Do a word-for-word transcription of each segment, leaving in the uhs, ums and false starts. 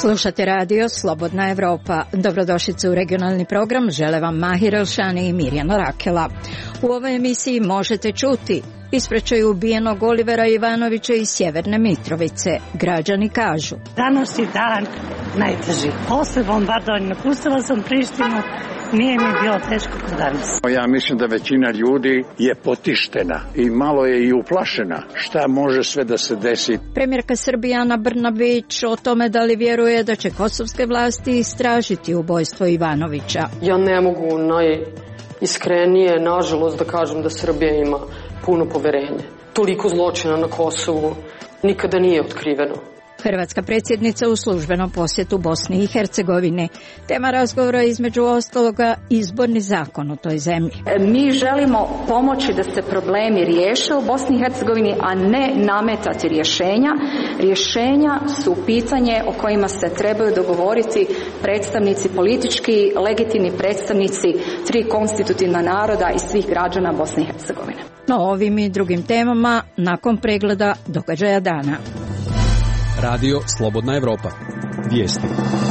Slušate radio Slobodna Evropa. Dobrodošlice u regionalni program. Žele vam Mahir Elšani i Mirjana Rakela. U ovoj emisiji možete čuti: ispraćaju ubijenog Olivera Ivanovića iz Sjeverne Mitrovice. Građani kažu: danas je dan najteži. Posle bombardovanja napustila sam Prištinu. Nije mi bilo teško kao danas. Ja mislim da većina ljudi je potištena i malo je i uplašena. Šta može sve da se desi? Premijerka Srbije Ana Brnabić o tome da li vjeruje da će kosovske vlasti istražiti ubojstvo Ivanovića. Ja ne mogu najiskrenije, nažalost, da kažem da Srbija ima puno poverenje. Toliko zločina na Kosovu nikada nije otkriveno. Hrvatska predsjednica u službenom posjetu Bosni i Hercegovini. Tema razgovora između ostaloga izborni zakon u toj zemlji. Mi želimo pomoći da se problemi riješe u Bosni i Hercegovini, a ne nametati rješenja. Rješenja su pitanje o kojima se trebaju dogovoriti predstavnici, politički legitimni predstavnici tri konstitutivna naroda i svih građana Bosne i Hercegovine. No ovim i drugim temama nakon pregleda događaja dana. Radio Slobodna Evropa. Vijesti.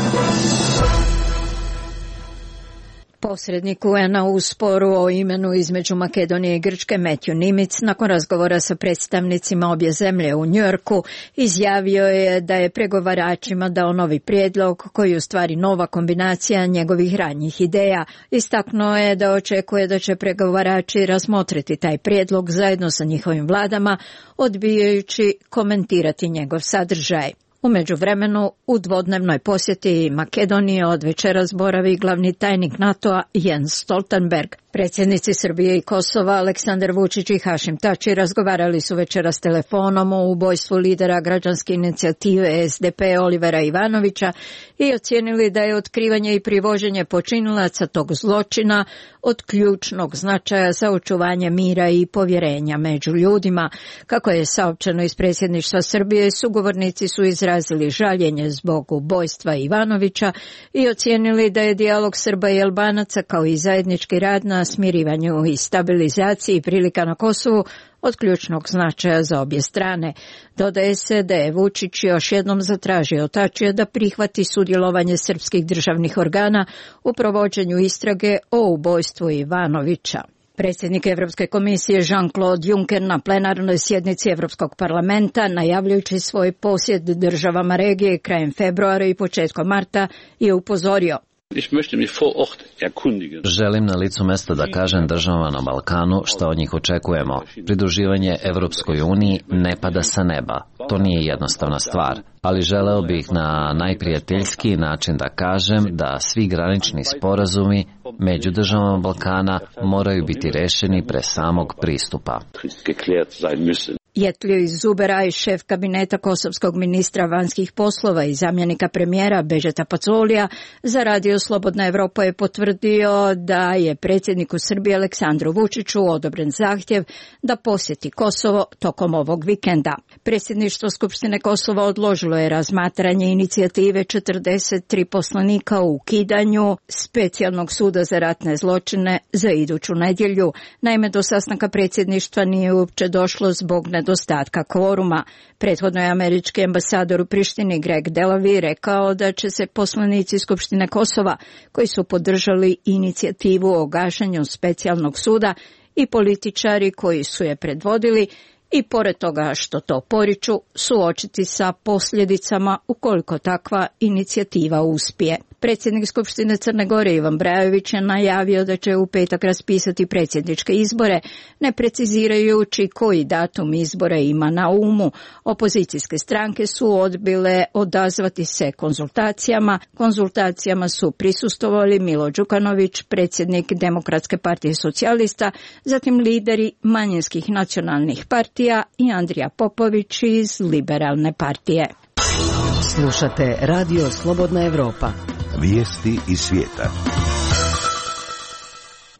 Posrednik U N-a u sporu o imenu između Makedonije i Grčke Matthew Nimitz nakon razgovora sa predstavnicima obje zemlje u Njujorku izjavio je da je pregovaračima dao novi prijedlog koji je u stvari nova kombinacija njegovih ranjih ideja. Istaknuo je da očekuje da će pregovarači razmotriti taj prijedlog zajedno sa njihovim vladama, odbijajući komentirati njegov sadržaj. U međuvremenu, u dvodnevnoj posjeti Makedonije od večeras boravi glavni tajnik NATO-a Jens Stoltenberg. Predsjednici Srbije i Kosova Aleksandar Vučić i Hašim Tači razgovarali su večeras telefonom o ubojstvu lidera građanske inicijative S D P Olivera Ivanovića i ocijenili da je otkrivanje i privođenje počinilaca tog zločina od ključnog značaja za očuvanje mira i povjerenja među ljudima. Kako je saopćeno iz predsjedništva Srbije, sugovornici su izrazili žaljenje zbog ubojstva Ivanovića i ocijenili da je dijalog Srba i Albanaca kao i zajednički rad na smirivanju i stabilizaciji prilika na Kosovu od ključnog značaja za obje strane. Dodaje se da je Vučić još jednom zatražio Tačija da prihvati sudjelovanje srpskih državnih organa u provođenju istrage o ubojstvu Ivanovića. Predsjednik Evropske komisije Jean-Claude Juncker na plenarnoj sjednici Evropskog parlamenta, najavljujući svoj posjet državama regije krajem februara i početkom marta, je upozorio: želim na licu mesta da kažem državama na Balkanu što od njih očekujemo. Pridruživanje Evropskoj uniji ne pada sa neba. To nije jednostavna stvar, ali želeo bih na najprijateljskiji način da kažem da svi granični sporazumi među državama Balkana moraju biti rešeni pre samog pristupa. Jetljiv Zuberaj, šef kabineta kosovskog ministra vanjskih poslova i zamjenika premijera Bežeta Pacolija, za radio Slobodna Evropa je potvrdio da je predsjedniku Srbije Aleksandru Vučiću odobren zahtjev da posjeti Kosovo tokom ovog vikenda. Predsjedništvo Skupštine Kosova odložilo je razmatranje inicijative četrdeset tri poslanika u ukidanju specijalnog suda za ratne zločine za iduću nedjelju. Naime, do sastanka predsjedništva nije uopće došlo zbog nedostatka kvoruma. Prethodno je američki ambasador u Prištini Greg Delavi rekao da će se poslanici Skupštine Kosova, koji su podržali inicijativu o gašenju specijalnog suda, i političari koji su je predvodili, i pored toga što to poriču, suočiti sa posljedicama ukoliko takva inicijativa uspije. Predsjednik Skupštine Crne Gore Ivan Brajović je najavio da će u petak raspisati predsjedničke izbore, ne precizirajući koji datum izbora ima na umu. Opozicijske stranke su odbile odazvati se konzultacijama. Konzultacijama su prisustvovali Milo Đukanović, predsjednik Demokratske partije socijalista, zatim lideri manjinskih nacionalnih partija i Andrija Popović iz Liberalne partije. Slušate radio Slobodna Evropa. Vijesti iz svijeta.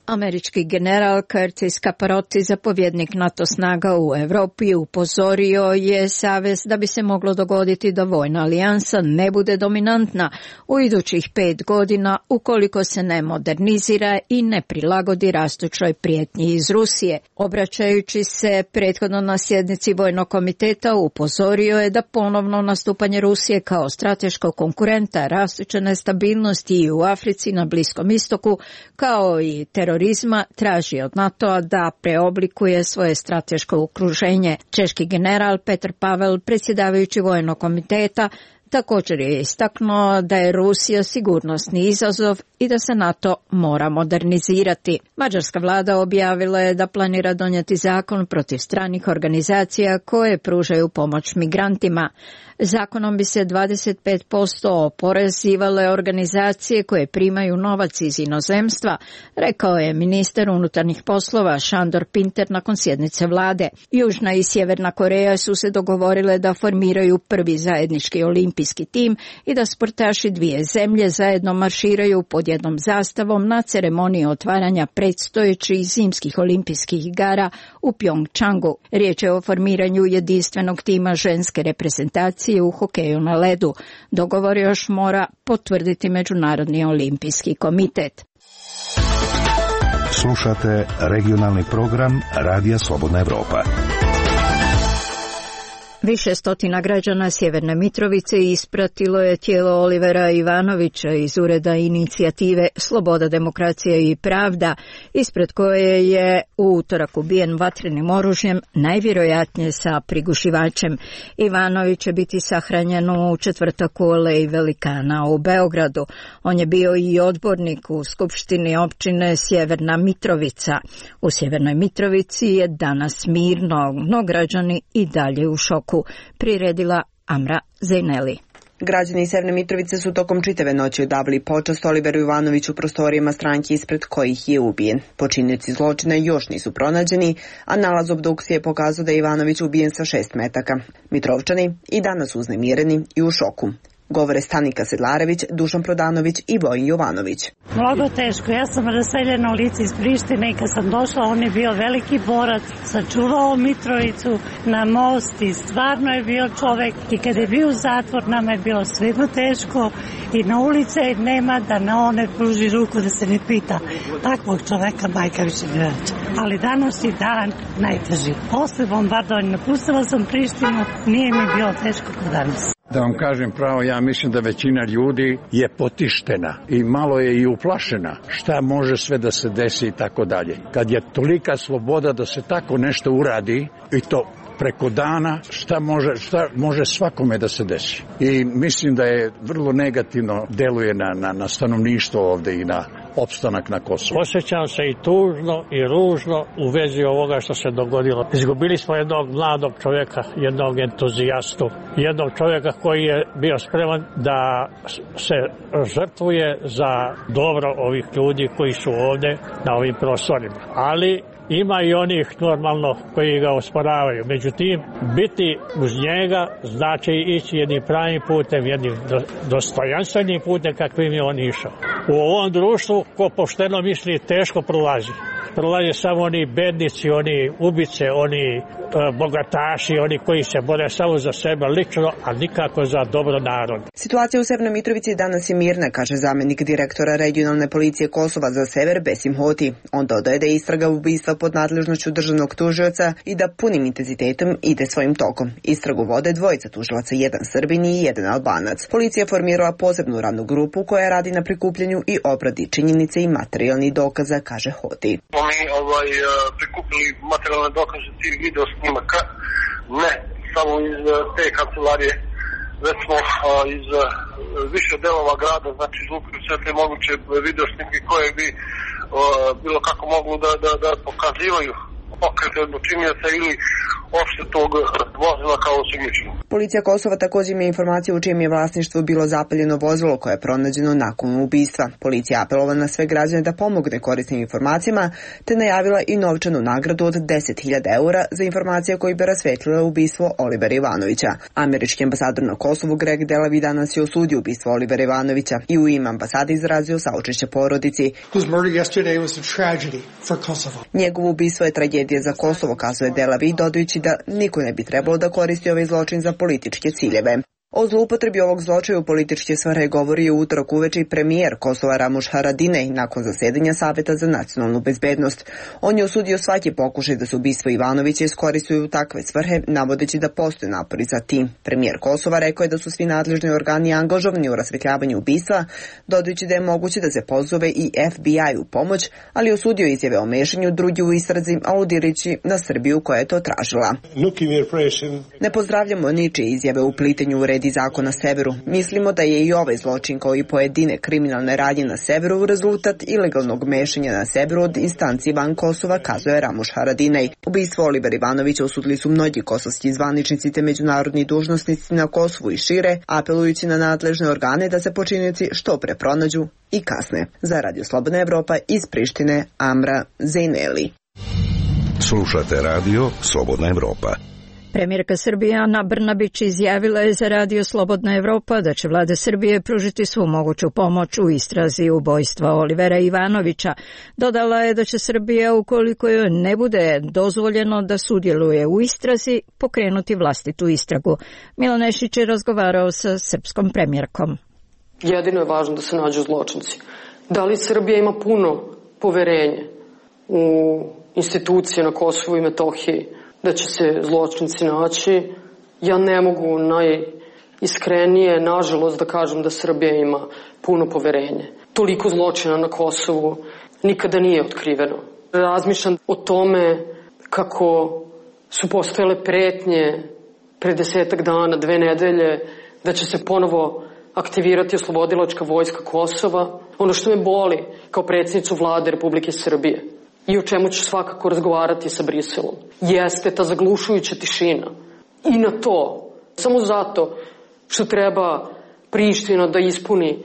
Američki general Curtis Caparotti, zapovjednik NATO snaga u Europi, upozorio je savez da bi se moglo dogoditi da vojna alijansa ne bude dominantna u idućih pet godina ukoliko se ne modernizira i ne prilagodi rastućoj prijetnji iz Rusije. Obraćajući se prethodno na sjednici Vojnog komiteta, upozorio je da ponovno nastupanje Rusije kao strateškog konkurenta, rastuće nestabilnosti i u Africi, na Bliskom istoku, kao i terorizma, traži od NATO-a da preoblikuje svoje strateško okruženje. Češki general Petr Pavel, predsjedavajući Vojnog komiteta, također je istaknuo da je Rusija sigurnosni izazov i da se NATO mora modernizirati. Mađarska vlada objavila je da planira donijeti zakon protiv stranih organizacija koje pružaju pomoć migrantima. Zakonom bi se dvadeset pet posto oporezivale organizacije koje primaju novac iz inozemstva, rekao je ministar unutarnjih poslova Šandor Pinter nakon sjednice vlade. Južna i Sjeverna Koreja su se dogovorile da formiraju prvi zajednički olimpijski tim i da sportaši dvije zemlje zajedno marširaju pod jednom zastavom na ceremoniji otvaranja predstojećih zimskih olimpijskih igara u Pjongčangu. Riječ je o formiranju jedinstvenog tima ženske reprezentacije u hokeju na ledu. Dogovor još mora potvrditi Međunarodni olimpijski komitet. Slušate regionalni program Radija Slobodna Evropa. Više stotina građana Sjeverne Mitrovice ispratilo je tijelo Olivera Ivanovića iz ureda inicijative Sloboda, demokracija i pravda, ispred koje je u utorak ubijen vatrenim oružjem, najvjerojatnije sa prigušivačem. Ivanović će biti sahranjen u četvrtak u Aleji Velikana u Beogradu. On je bio i odbornik u Skupštini općine Sjeverna Mitrovica. U Sjevernoj Mitrovici je danas mirno, no građani i dalje u šoku, priredila Amra Zejneli. Građani Sjeverne Mitrovice su tokom čitave noći odavali počast Oliveru Ivanoviću u prostorijama stranke ispred kojih je ubijen. Počinioci zločina još nisu pronađeni, a nalaz obdukcije je pokazao da je Ivanović ubijen sa šest metaka. Mitrovčani i danas uznemireni i u šoku. Govore Stanika Sedlarević, Dušan Prodanović i Vojin Jovanović. Mnogo teško. Ja sam raseljena u lice iz Prištine i kad sam došla, on je bio veliki borac, sačuvao Mitrovicu na most i stvarno je bio čovek. I kad je bio u zatvor, nama je bilo svima teško i na ulice nema da na one pruži ruku da se ne pita. Takvog čoveka majka više ne vraća. Ali danas je dan najteži. Posle bombardovanja napustila sam Prištinu, nije mi bilo teško kao danas. Da vam kažem pravo, ja mislim da većina ljudi je potištena i malo je i uplašena šta može sve da se desi i tako dalje. Kad je tolika sloboda da se tako nešto uradi i to preko dana, šta može, šta može svakome da se desi. I mislim da je vrlo negativno deluje na, na, na stanovništvo ovde i na opstanak na Kosovu. Osjećam se i tužno i ružno u vezi ovoga što se dogodilo. Izgubili smo jednog mladog čovjeka, jednog entuzijastu, jednog čovjeka koji je bio spreman da se žrtvuje za dobro ovih ljudi koji su ovde na ovim prostorima. Ali ima i onih normalno koji ga osporavaju. Međutim, biti uz njega znači ići jednim pravim putem, jednim dostojanstvenim putem kakvim je on išao. U ovom društvu, ko pošteno misli, teško prolazi. Prolaze samo oni bednici, oni ubice, oni e, bogataši, oni koji se bore samo za sebe lično, a nikako za dobro narod. Situacija u Sjevernoj Mitrovici danas je mirna, kaže zamjenik direktora regionalne policije Kosova za sever Besim Hoti. On dodaje da je istraga ubistva pod nadležnošću državnog tužioca i da punim intenzitetom ide svojim tokom. Istragu vode dvojica tužilaca, jedan Srbin i jedan Albanac. Policija je formirala posebnu radnu grupu koja radi na prikupljanju i obradi činjenice i materijalnih dokaza, kaže Hoti. Mi ovaj, prikupili materijalne dokaze tih video snimaka, ne samo iz te kancelarije, već smo iz više delova grada, znači izlupili sve te moguće video snimke koje bi bilo kako moglo da, da, da pokazivaju pokrete počinioca ili opšte tog vozila kao osumnjičenog. Policija Kosova također ima informacije u čijem je vlasništvu bilo zapaljeno vozilo koje je pronađeno nakon ubistva. Policija apelovala na sve građane da pomogne korisnim informacijama, te najavila i novčanu nagradu od deset hiljada eura za informacije koji bi rasvetlile ubistvo Olivera Ivanovića. Američki ambasador na Kosovu Greg Delavi danas je osudio ubistvo Olivera Ivanovića i u ime ambasade izrazio saučešće porodici. Njegovo ubistvo je tragedija za Kosovo, kazuje Delavi, dodajući da niko ne bi trebalo da koristi ovaj zločin za političke ciljeve. O zloupotrebi ovog zločaja u političke svrhe govori u utorak uveče i premijer Kosova Ramuš Haradinaj nakon zasedanja Saveta za nacionalnu bezbednost. On je osudio svaki pokušaj da se ubistvo Ivanovića iskoristuju u takve svrhe, navodeći da postoje napori za tim. Premijer Kosova rekao je da su svi nadležni organi angažovani u rasvetljavanju ubistva, dodajući da je moguće da se pozove i F B I u pomoć, ali osudio izjave o mešanju drugi u istrazi, aludirajući na Srbiju koja je to tražila. Ne pozdravljamo ničije izjave u plitenju u red i zakon na severu. Mislimo da je i ovaj zločin kao i pojedine kriminalne radnje na severu rezultat ilegalnog mešanja na severu od instanci van Kosova, kazuje Ramuš Haradinaj. Ubistvo Olivera Ivanovića osudili su mnogi kosovski zvaničnici te međunarodni dužnosnici na Kosovu i šire, apelujući na nadležne organe da se počinioci što pre pronađu i kasne. Za Radio Slobodna Evropa iz Prištine, Amra Zejneli. Slušate Radio Slobodna Evropa. Premijerka Srbije Ana Brnabić izjavila je za Radio Slobodna Evropa da će vlada Srbije pružiti svu moguću pomoć u istrazi ubojstva Olivera Ivanovića. Dodala je da će Srbija, ukoliko joj ne bude dozvoljeno da sudjeluje u istrazi, pokrenuti vlastitu istragu. Milan Nešić je razgovarao sa srpskom premijerkom. Jedino je važno da se nađu zločinci. Da li Srbija ima puno poverenje u institucije na Kosovu i Metohiji da će se zločinci naći? Ja ne mogu najiskrenije, nažalost, da kažem da Srbija ima puno poverenje. Toliko zločina na Kosovu nikada nije otkriveno. Razmišljam o tome kako su postojale pretnje pre desetak dana, dve nedelje, da će se ponovo aktivirati oslobodilačka vojska Kosova. Ono što me boli kao predsjednicu vlade Republike Srbije i o čemu ću svakako razgovarati sa Briselom, jeste ta zaglušujuća tišina. I na to, samo zato što treba Priština da ispuni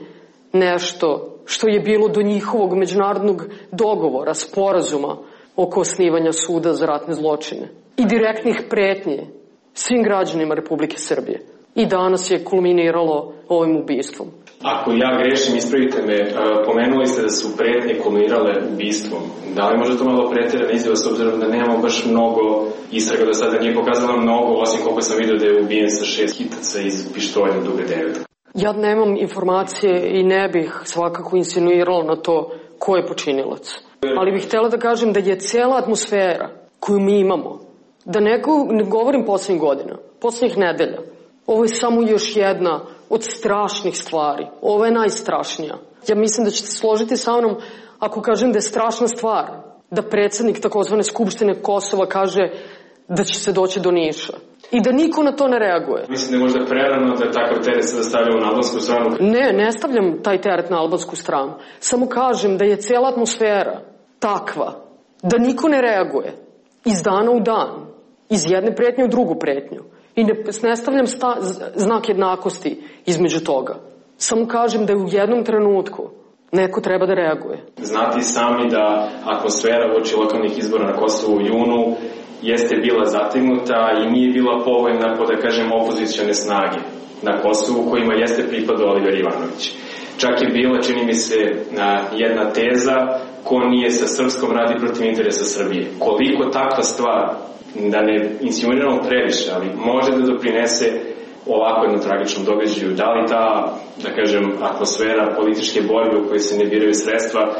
nešto što je bilo do njihovog međunarodnog dogovora, sporazuma oko osnivanja suda za ratne zločine i direktnih pretnji svim građanima Republike Srbije. I danas je kulminiralo ovim ubistvom. Ako ja grešim, ispravite me, pomenuli ste da su pretnje kulminirale ubistvom. Da li možda to malo pretjerana izjava s obzirom da nemamo baš mnogo istraga do sada, nije pokazala mnogo, osim koliko sam vidio da je ubijen sa šest hitaca iz pištolja duge devet. Ja nemam informacije i ne bih svakako insinuirala na to ko je počinilac. Ali bih htjela da kažem da je cijela atmosfera koju mi imamo, da neko, ne govorim posljednjih godina, posljednjih nedelja, ovo je samo još jedna od strašnih stvari. Ovo je najstrašnija. Ja mislim da ćete složiti sa mnom ako kažem da je strašna stvar da predsjednik takozvane Skupštine Kosova kaže da će se doći do Niša i da niko na to ne reaguje. Mislim da je možda prerano da takav teret se stavlja u albansku stranu. Ne, ne stavljam taj teret na albansku stranu. Samo kažem da je cijela atmosfera takva da niko ne reaguje iz dana u dan, iz jedne pretnje u drugu pretnju. I ne, ne stavljam sta, znak jednakosti između toga. Samo kažem da je u jednom trenutku neko treba da reaguje. Znate i sami da atmosfera uoči lokalnih izbora na Kosovu u junu jeste bila zategnuta i nije bila povoljna po, da kažem, opozicione snage na Kosovu kojima jeste pripadao Oliver Ivanović. Čak je bila, čini mi se, jedna teza ko nije sa srpskom radi protiv interesa Srbije. Koliko takva stvar, da ne insinuiramo previše, ali može da doprinese ovako jednom tragičnom događaju. Da li ta, da kažem, atmosfera političke borbe u kojoj se ne biraju sredstva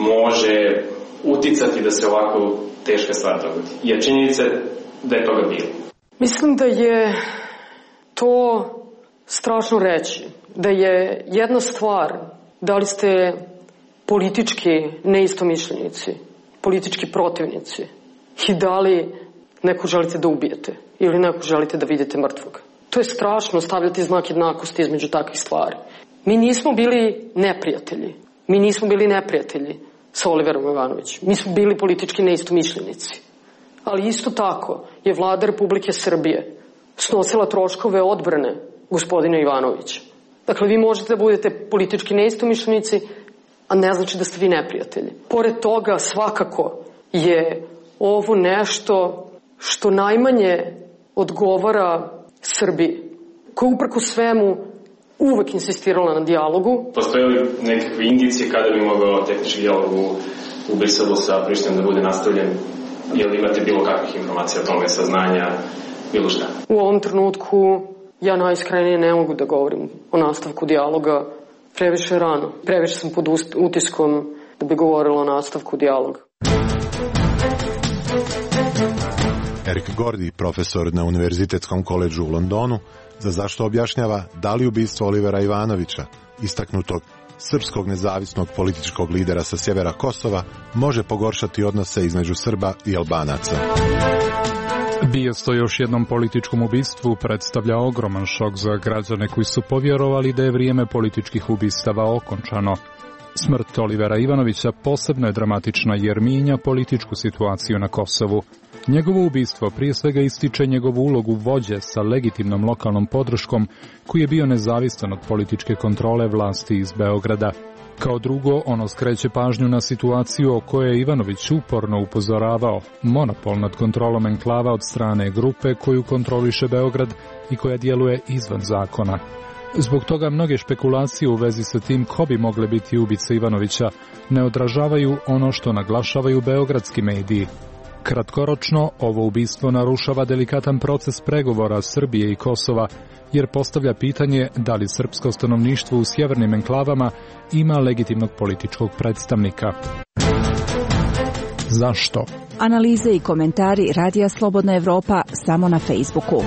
može uticati da se ovako teška stvar dogodi? Jer činjenica je da je toga bilo. Mislim da je to strašno reći. Da je jedna stvar da li ste politički neistomišljenici, politički protivnici i da li neko želite da ubijete ili neko želite da vidite mrtvog. To je strašno stavljati znak jednakosti između takvih stvari. Mi nismo bili neprijatelji. Mi nismo bili neprijatelji sa Oliverom Ivanovićem. Mi smo bili politički neistomišljenici. Ali isto tako je vlada Republike Srbije snosila troškove odbrane gospodina Ivanovića. Dakle, vi možete da budete politički neistomišljenici, a ne znači da ste vi neprijatelji. Pored toga, svakako je ovo nešto što najmanje odgovara Srbiji, koja uprko svemu uvek insistirala na dijalogu. Postoje li nekakve indicije kada bi mogao tehnički dijalog u, u Briselu sa Prištinom da bude nastavljen? Jel imate bilo kakvih informacija o tome, saznanja, bilo šta? U ovom trenutku ja najiskrenije ne mogu da govorim o nastavku dijaloga. Previše rano. Previše sam pod utiskom da bi govorila o nastavku dijaloga. Eric Gordy, profesor na Univerzitetskom koledžu u Londonu, za zašto objašnjava da li ubistvo Olivera Ivanovića, istaknutog srpskog nezavisnog političkog lidera sa sjevera Kosova, može pogoršati odnose između Srba i Albanaca. Bijesto još jednom političkom ubistvu predstavlja ogroman šok za građane koji su povjerovali da je vrijeme političkih ubistava okončano. Smrt Olivera Ivanovića posebno je dramatična jer mijenja političku situaciju na Kosovu. Njegovo ubistvo prije svega ističe njegovu ulogu vođe sa legitimnom lokalnom podrškom koji je bio nezavisan od političke kontrole vlasti iz Beograda. Kao drugo, ono skreće pažnju na situaciju o kojoj je Ivanović uporno upozoravao, monopol nad kontrolom enklava od strane grupe koju kontroliše Beograd i koja djeluje izvan zakona. Zbog toga mnoge špekulacije u vezi sa tim ko bi mogle biti ubice Ivanovića ne odražavaju ono što naglašavaju beogradski mediji. Kratkoročno, ovo ubistvo narušava delikatan proces pregovora Srbije i Kosova, jer postavlja pitanje da li srpsko stanovništvo u sjevernim enklavama ima legitimnog političkog predstavnika. Zašto? Analize i komentari Radija Slobodna Evropa samo na Facebooku.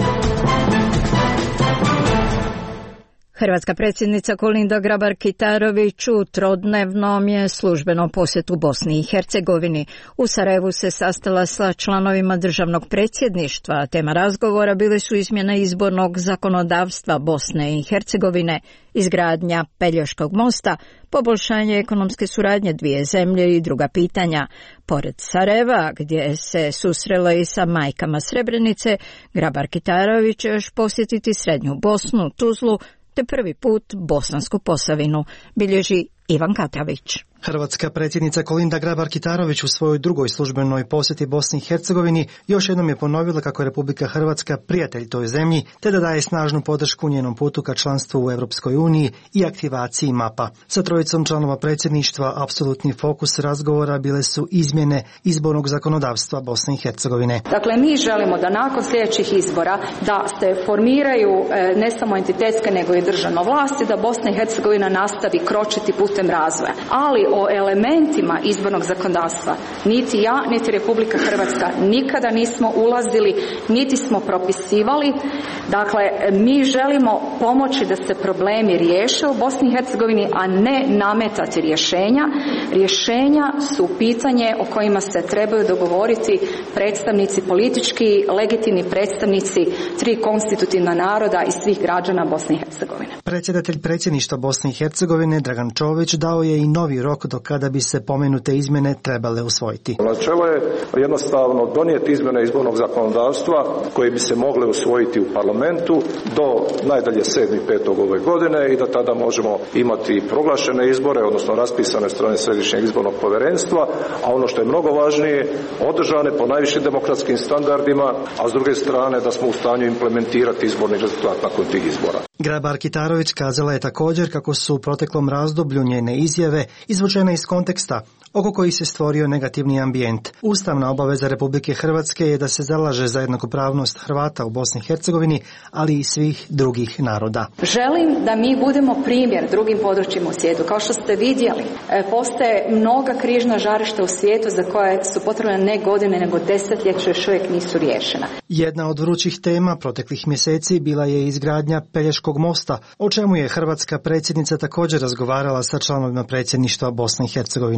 Hrvatska predsjednica Kolinda Grabar-Kitarović u trodnevnom je službenom posjetu Bosni i Hercegovini. U Sarajevu se sastala sa članovima državnog predsjedništva. Tema razgovora bile su izmjene izbornog zakonodavstva Bosne i Hercegovine, izgradnja Pelješkog mosta, poboljšanje ekonomske suradnje dvije zemlje i druga pitanja. Pored Sarajeva, gdje se susrela i sa majkama Srebrenice, Grabar-Kitarović će još posjetiti Srednju Bosnu, Tuzlu, te prvi put Bosansku Posavinu, bilježi Ivan Katavić. Hrvatska predsjednica Kolinda Grabar-Kitarović u svojoj drugoj službenoj posjeti Bosni i Hercegovini još jednom je ponovila kako je Republika Hrvatska prijatelj toj zemlji, te da daje snažnu podršku njenom putu ka članstvu u Europskoj uniji i aktivaciji mapa. Sa trojicom članova predsjedništva apsolutni fokus razgovora bile su izmjene izbornog zakonodavstva Bosne i Hercegovine. Dakle, mi želimo da nakon sljedećih izbora da se formiraju ne samo entitetske nego i državno vlasti, da Bosna i Hercegovina nastavi kročiti putem razvoja. Ali o elementima izbornog zakonodavstva niti ja, niti Republika Hrvatska nikada nismo ulazili, niti smo propisivali. Dakle, mi želimo pomoći da se problemi riješe u Bosni i Hercegovini, a ne nametati rješenja. Rješenja su pitanje o kojima se trebaju dogovoriti predstavnici politički, legitimni predstavnici tri konstitutivna naroda i svih građana Bosne i Hercegovine. Predsjedatelj predsjedništva Bosne i Hercegovine Dragan Čović dao je i novi rok do kada bi se pomenute izmjene trebale usvojiti. Načelo je jednostavno donijeti izmjene izbornog zakonodavstva koje bi se mogle usvojiti u parlamentu do najdalje sedmi petog ove godine i da tada možemo imati proglašene izbore, odnosno raspisane strane Središnjeg izbornog povjerenstva, a ono što je mnogo važnije, održane po najvišim demokratskim standardima, a s druge strane da smo u stanju implementirati izborni rezultat nakon tih izbora. Grabar-Kitarović kazala je također kako su u proteklom razdoblju njene izjave izvučene iz konteksta oko kojih se stvorio negativni ambijent. Ustavna obaveza Republike Hrvatske je da se zalaže za jednakopravnost Hrvata u Bosni i Hercegovini, ali i svih drugih naroda. Želim da mi budemo primjer drugim područjima u svijetu. Kao što ste vidjeli, postoje mnoga križna žarišta u svijetu za koje su potrebne ne godine, nego desetljeća još uvijek nisu riješena. Jedna od vrućih tema proteklih mjeseci bila je izgradnja Pelješkog mosta, o čemu je hrvatska predsjednica također razgovarala sa članovima predsjedništva Bosne i Hercegovine.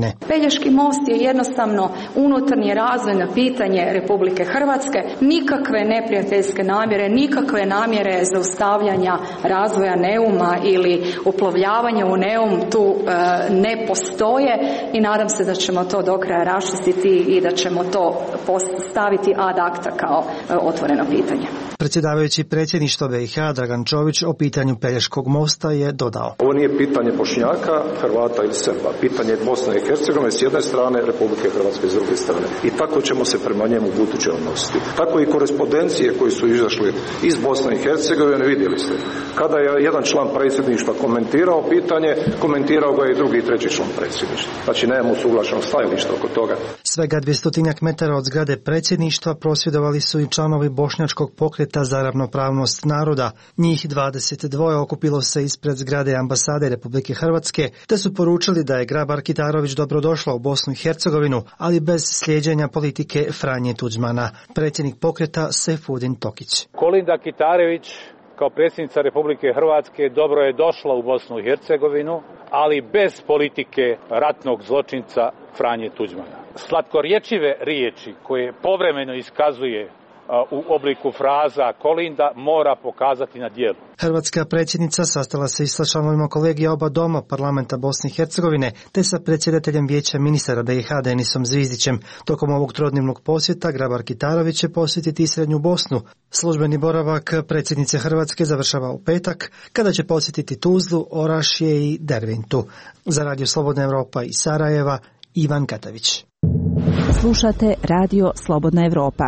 Pelješki most je jednostavno unutarnje razvojno pitanje Republike Hrvatske, nikakve neprijateljske namjere, nikakve namjere zaustavljanja razvoja Neuma ili uplovljavanja u Neum tu e, ne postoje i nadam se da ćemo to do kraja raščistiti i da ćemo to staviti ad acta kao e, otvoreno pitanje. Predsjedavajući predsjedništva B i H Dragan Čović o pitanju Pelješkog mosta je dodao: Ovo nije pitanje Bošnjaka, Hrvata ili Srba, pitanje Bosne i Hercegovine s jedne strane, Republike Hrvatske s druge strane. I tako ćemo se prema njemu buduće odnositi. Tako i korespondencije koji su izašli iz Bosne i Hercegovine, vidjeli ste. Kada je jedan član predsjedništva komentirao pitanje, komentirao ga i drugi i treći član predsjedništva. Znači nemamo usuglašeno stajalište oko toga. Svega dvjestotinjak metara od zgrade predsjedništva prosvjedovali su i članovi Bošnjačkog pokreta za ravnopravnost naroda. Njih dvadeset dva okupilo se ispred zgrade ambasade Republike Hrvatske, te su poručili da je Grabar-Kitarović dobrodošla u Bosnu i Hercegovinu, ali bez slijeđenja politike Franje Tuđmana. Predsjednik pokreta Sejfudin Tokić. Kolinda Kitarović kao predsjednica Republike Hrvatske dobro je došla u Bosnu i Hercegovinu, ali bez politike ratnog zločinca Franje Tuđmana. Slatkorječive riječi koje povremeno iskazuje u obliku fraza Kolinda mora pokazati na djelu. Hrvatska predsjednica sastala se i sa članovima kolegija oba doma parlamenta Bosne i Hercegovine, te sa predsjedateljem vijeća ministara B i H Denisom Zvizdićem. Tokom ovog trodnevnog posjeta Grabar-Kitarović će posjetiti i Srednju Bosnu. Službeni boravak predsjednice Hrvatske završava u petak, kada će posjetiti Tuzlu, Orašje i Derventu. Za Radio Slobodna Evropa iz Sarajeva, Ivan Katavić. Slušate Radio Slobodna Evropa.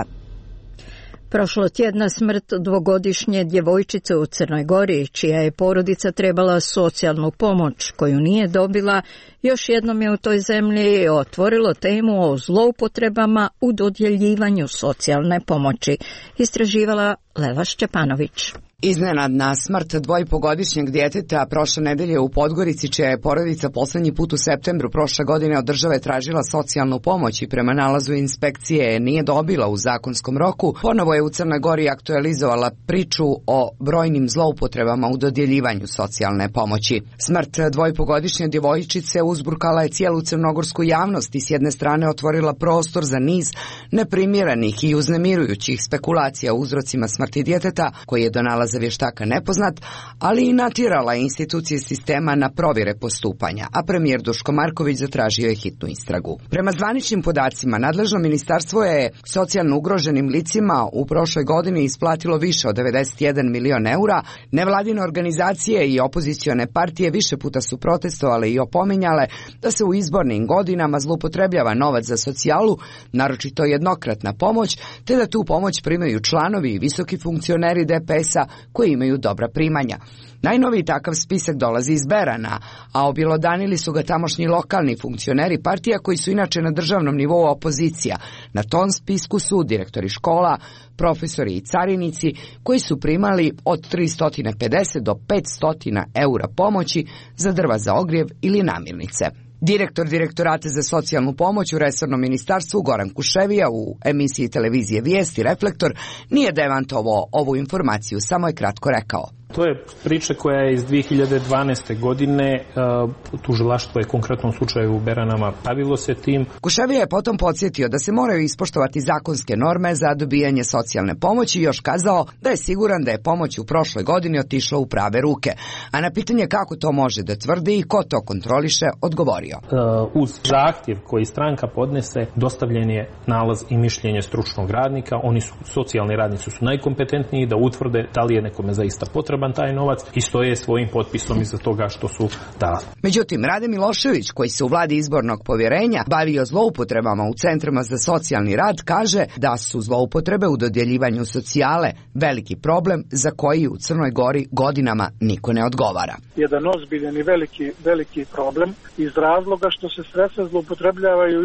Prošlo tjedna smrt dvogodišnje djevojčice u Crnoj Gori, čija je porodica trebala socijalnu pomoć koju nije dobila, još jednom je u toj zemlji otvorilo temu o zloupotrebama u dodjeljivanju socijalne pomoći. Istraživala Lela Šćepanović. Iznenadna smrt dvojpogodišnjeg djeteta prošle nedelje u Podgorici, čija je porodica poslednji put u septembru prošle godine od države tražila socijalnu pomoć i prema nalazu inspekcije nije dobila u zakonskom roku, ponovo je u Crnoj Gori aktualizovala priču o brojnim zloupotrebama u dodjeljivanju socijalne pomoći. Smrt dvojpogodišnje djevojčice uzburkala je cijelu crnogorsku javnost i s jedne strane otvorila prostor za niz neprimjerenih i uznemirujućih spekulacija o uzrocima smrti djeteta, koji je do nalaza vještaka nepoznat, ali i natjerala institucije sistema na provjere postupanja, a premijer Duško Marković zatražio je hitnu istragu. Prema zvaničnim podacima, nadležno ministarstvo je socijalno ugroženim licima u prošloj godini isplatilo više od devedeset jedan milion eura. Nevladine organizacije i opozicione partije više puta su protestovale i opominjale da se u izbornim godinama zloupotrebljava novac za socijalu, naročito jednokratna pomoć, te da tu pomoć primaju članovi i visoki funkcioneri D P S-a koji imaju dobra primanja. Najnoviji takav spisak dolazi iz Berana, a objelodanili su ga tamošnji lokalni funkcioneri partija koji su inače na državnom nivou opozicija. Na tom spisku su direktori škola, profesori i carinici koji su primali od tristo pedeset do petsto eura pomoći za drva za ogrjev ili namirnice. Direktor Direktorata za socijalnu pomoć u resornom ministarstvu Goran Kuševija u emisiji televizije Vijesti Reflektor nije demantovao ovu informaciju, samo je kratko rekao. To je priča koja je iz dvije hiljade dvanaeste godine, tužilaštvo je konkretno u slučaju u Beranama bavilo se tim. Kuševija je potom podsjetio da se moraju ispoštovati zakonske norme za dobijanje socijalne pomoći i još kazao da je siguran da je pomoć u prošloj godini otišla u prave ruke. A na pitanje kako to može da tvrdi i ko to kontroliše, odgovorio. Uz zahtjev koji stranka podnese, dostavljen je nalaz i mišljenje stručnog radnika. Oni su, socijalni radnici su najkompetentniji da utvrde da li je nekome zaista potreban taj novac i stoje svojim potpisom iza toga što su dali. Međutim, Rade Milošević, koji se u vladi izbornog povjerenja bavio zloupotrebama u centrima za socijalni rad, kaže da su zloupotrebe u dodjeljivanju socijale veliki problem za koji u Crnoj Gori godinama niko ne odgovara. Jedan ozbiljan i veliki, veliki problem iz razloga što se sredstva zloupotrebljavaju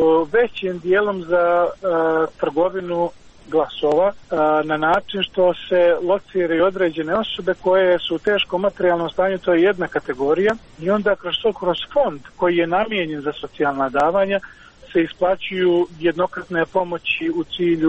većim dijelom za uh, trgovinu glasova na način što se lociraju određene osobe koje su u teškom materijalnom stanju, to je jedna kategorija, i onda kroz to, kroz fond koji je namijenjen za socijalna davanja se isplaćuju jednokratne pomoći u cilju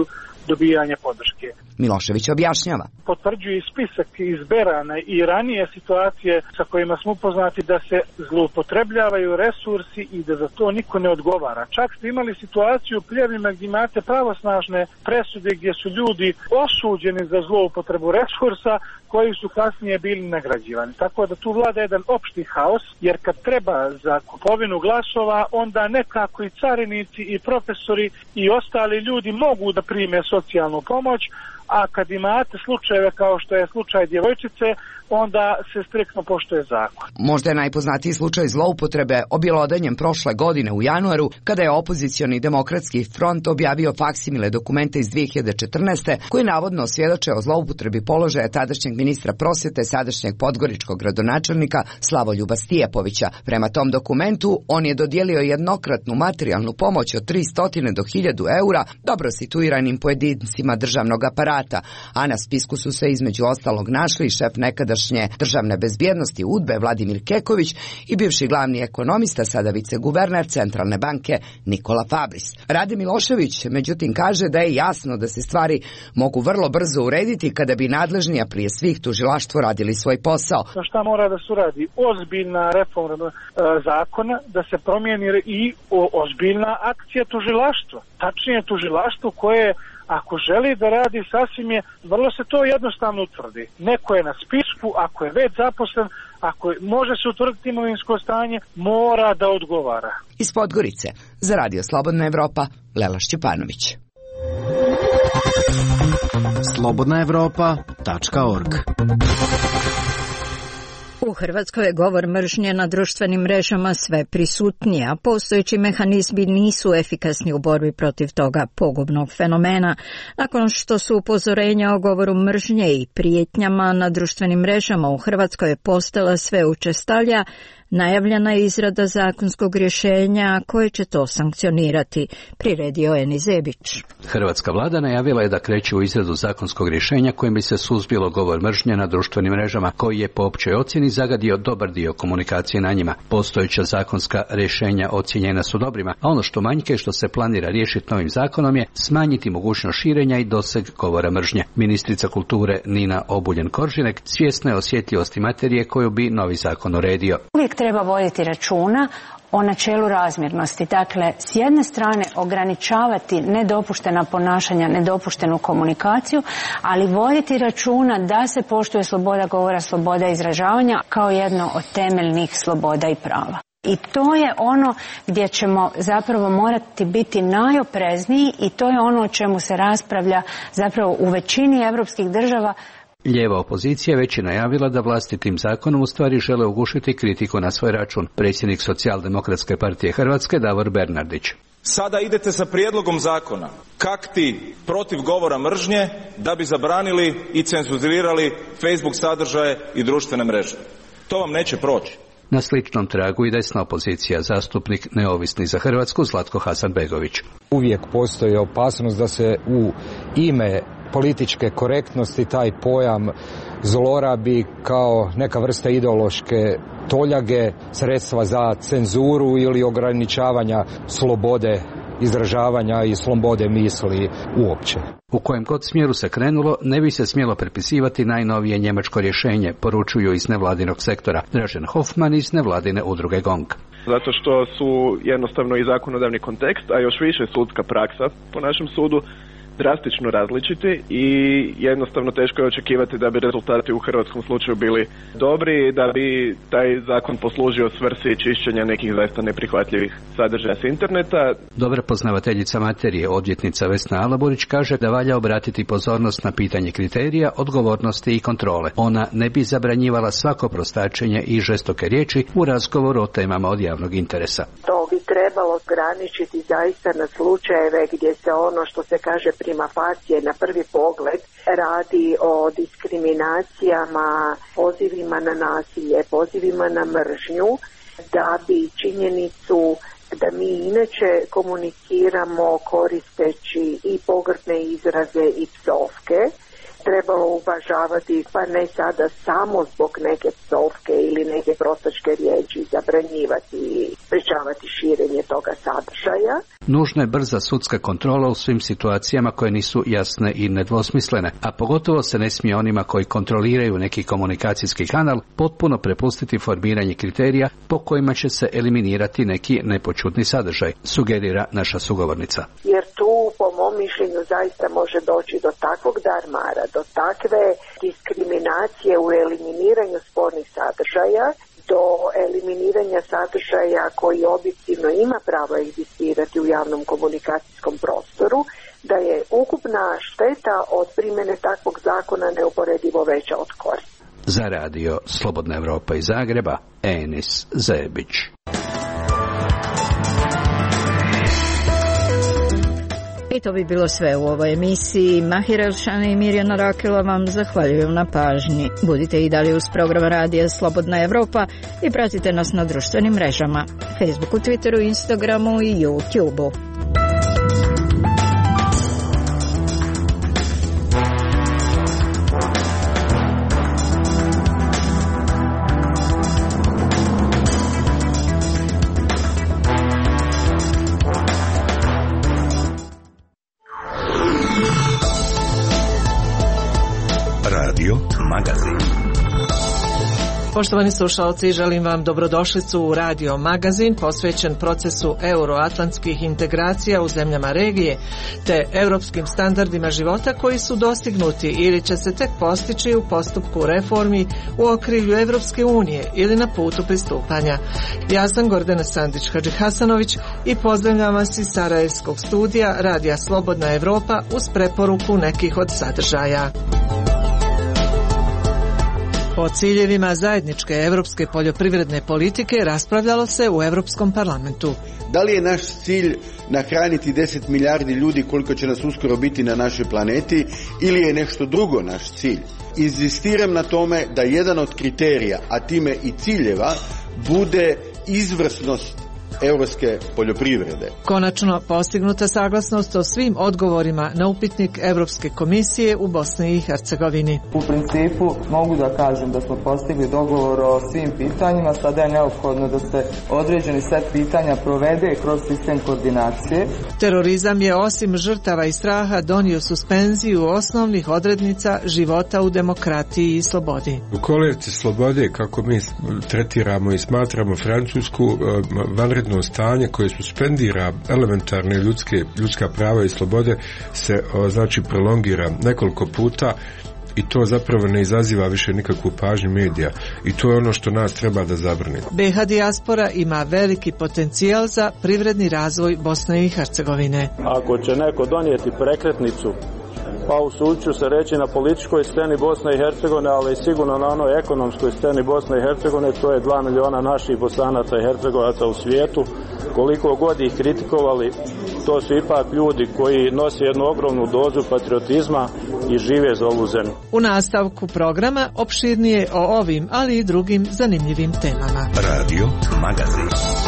dobijanja podrške. Milošević objašnjava. Potvrđuje i spisak izberane i ranije situacije sa kojima smo upoznati da se zloupotrebljavaju resursi i da za to niko ne odgovara. Čak ste imali situaciju u pljevima gdje imate pravosnažne presude gdje su ljudi osuđeni za zloupotrebu resursa koji su kasnije bili nagrađivani. Tako da tu vlada jedan opšti haos, jer kad treba za kupovinu glasova, onda nekako i carinici i profesori i ostali ljudi mogu da prime socijalnu pomoć, a kad imate slučajeve kao što je slučaj djevojčice, onda se striktno poštuje zakon. Možda je najpoznatiji slučaj zloupotrebe objelodanjem prošle godine u januaru, kada je opozicioni demokratski front objavio faksimile dokumente iz dvije hiljade četrnaeste koji navodno svjedoče o zloupotrebi položaja tadašnjeg ministra prosvjete, sadašnjeg podgoričkog gradonačelnika Slavoljuba Stijepovića. Prema tom dokumentu on je dodijelio jednokratnu materijalnu pomoć od tristo do hiljadu eura dobro situiranim pojedincima državnog aparata, a na spisku su se između ostalog našli šef nekadašnje državne bezbjednosti UDBE Vladimir Keković i bivši glavni ekonomista, sada viceguverner Centralne banke Nikola Fabris. Rade Milošević međutim kaže da je jasno da se stvari mogu vrlo brzo urediti kada bi nadležni, a prije svih tužilaštvo, radili svoj posao. Šta mora da se uradi? Ozbiljna reforma e, zakona, da se promijeni i o, ozbiljna akcija tužilaštva. Tačnije tužilaštvo koje ako želi da radi, sasvim je, vrlo se to jednostavno utvrdi. Neko je na spisku, ako je već zaposlen, ako je, može se utvrditi imovinsko stanje, mora da odgovara. Iz Podgorice, za Radio Slobodna Evropa, Lela Šćepanović. slobodna evropa tačka org. U Hrvatskoj je govor mržnje na društvenim mrežama sve prisutnije, a postojeći mehanizmi nisu efikasni u borbi protiv toga pogubnog fenomena. Nakon što su upozorenja o govoru mržnje i prijetnjama na društvenim mrežama u Hrvatskoj je postala sve učestalja, najavljena je izrada zakonskog rješenja koje će to sankcionirati, priredio Eni Zebić. Hrvatska vlada najavila je da kreće u izradu zakonskog rješenja kojim bi se suzbilo govor mržnje na društvenim mrežama, koji je po općoj ocjeni zagadio dobar dio komunikacije na njima. Postojeća zakonska rješenja ocijenjena su dobrima, a ono što manjka i što se planira riješiti novim zakonom je smanjiti mogućnost širenja i doseg govora mržnje. Ministrica kulture Nina Obuljen-Koržinek svjesna je osjetljivosti materije koju bi novi zakon uredio. Uvijek treba voditi računa o načelu razmjernosti. Dakle, s jedne strane ograničavati nedopuštena ponašanja, nedopuštenu komunikaciju, ali voditi računa da se poštuje sloboda govora, sloboda izražavanja kao jedno od temeljnih sloboda i prava. I to je ono gdje ćemo zapravo morati biti najoprezniji i to je ono o čemu se raspravlja zapravo u većini europskih država. Lijeva opozicija već je najavila da vlastitim zakonom u stvari žele ugušiti kritiku na svoj račun. Predsjednik Socijaldemokratske partije Hrvatske Davor Bernardić. Sada idete sa prijedlogom zakona kakti protiv govora mržnje da bi zabranili i cenzurirali Facebook sadržaje i društvene mreže. To vam neće proći. Na sličnom tragu i desna opozicija, zastupnik Neovisni za Hrvatsku Zlatko Hasanbegović. Uvijek postoji opasnost da se u ime političke korektnosti taj pojam zlorabi kao neka vrsta ideološke toljage, sredstva za cenzuru ili ograničavanja slobode izražavanja i slobode misli uopće. U kojem god smjeru se krenulo, ne bi se smjelo prepisivati najnovije njemačko rješenje, poručuju iz nevladinog sektora. Dražen Hoffman iz nevladine udruge Gong. Zato što su jednostavno i zakonodavni kontekst, a još više sudska praksa po našem sudu drastično različiti i jednostavno teško je očekivati da bi rezultati u hrvatskom slučaju bili dobri i da bi taj zakon poslužio svrsi čišćenja nekih zaista neprihvatljivih sadržaja s interneta. Dobra poznavateljica materije, odvjetnica Vesna Alaburić, kaže da valja obratiti pozornost na pitanje kriterija, odgovornosti i kontrole. Ona ne bi zabranjivala svako prostačenje i žestoke riječi u razgovoru o temama od javnog interesa. To bi trebalo ograničiti zaista na slučajeve gdje se ono što se kaže prima facie na prvi pogled radi o diskriminacijama, pozivima na nasilje, pozivima na mržnju, da bi činjenicu da mi inače komuniciramo koristeći i pogrdne izraze i psovke, trebalo uvažavati, pa ne sada samo zbog neke psovke ili neke prostačke riječi zabranjivati i sprečavati širenje toga sadržaja. Nužna je brza sudska kontrola u svim situacijama koje nisu jasne i nedvosmislene, a pogotovo se ne smije onima koji kontroliraju neki komunikacijski kanal potpuno prepustiti formiranje kriterija po kojima će se eliminirati neki nepoćudni sadržaj, sugerira naša sugovornica. Jer tu, po mom mišljenju, zaista može doći do takvog darmara, do takve diskriminacije u eliminiranju spornih sadržaja, do eliminiranja sadržaja koji objektivno ima pravo egzistirati u javnom komunikacijskom prostoru, da je ukupna šteta od primjene takvog zakona neuporedivo veća od koristi. Za radio Slobodna Evropa iz Zagreba, Enis Zebić. I to bi bilo sve u ovoj emisiji. Mahira Elšani i Mirjana Rakela vam zahvaljuju na pažnji. Budite i dalje uz program radija Slobodna Evropa i pratite nas na društvenim mrežama, Facebooku, Twitteru, Instagramu i YouTubeu. Poštovani slušalci, želim vam dobrodošlicu u Radio Magazin posvećen procesu euroatlantskih integracija u zemljama regije te europskim standardima života koji su dostignuti ili će se tek postići u postupku reformi u okrilju Evropske unije ili na putu pristupanja. Ja sam Gordana Sandić-Hadžihasanović i pozdravljam vas iz Sarajevskog studija Radija Slobodna Evropa uz preporuku nekih od sadržaja. O ciljevima zajedničke evropske poljoprivredne politike raspravljalo se u Europskom parlamentu. Da li je naš cilj nahraniti deset milijardi ljudi koliko će nas uskoro biti na našoj planeti ili je nešto drugo naš cilj? Inzistiram na tome da jedan od kriterija, a time i ciljeva, bude izvrsnost europske poljoprivrede. Konačno postignuta saglasnost o svim odgovorima na upitnik Europske komisije u Bosni i Hercegovini. U principu mogu da kažem da smo postigli dogovor o svim pitanjima, sada je neophodno da se određeni set pitanja provede kroz sistem koordinacije. Terorizam je osim žrtava i straha donio suspenziju osnovnih odrednica života u demokratiji i slobodi. U kolevci slobode, kako mi tretiramo i smatramo Francusku, vanredno stanje koje suspendira elementarne ljudske, ljudska prava i slobode se o, znači prolongira nekoliko puta i to zapravo ne izaziva više nikakvu pažnju medija i to je ono što nas treba da zabrani. B H dijaspora ima veliki potencijal za privredni razvoj Bosne i Hercegovine. Ako će neko donijeti prekretnicu, pa usudit ću se reći na političkoj sceni Bosne i Hercegovine, ali sigurno na onoj ekonomskoj sceni Bosne i Hercegovine, to je dva miliona naših Bosanaca i Hercegovaca u svijetu. Koliko god ih kritikovali, to su ipak ljudi koji nose jednu ogromnu dozu patriotizma i žive za ovu zemlju. U nastavku programa opširnije o ovim, ali i drugim zanimljivim temama. Radio Magazin.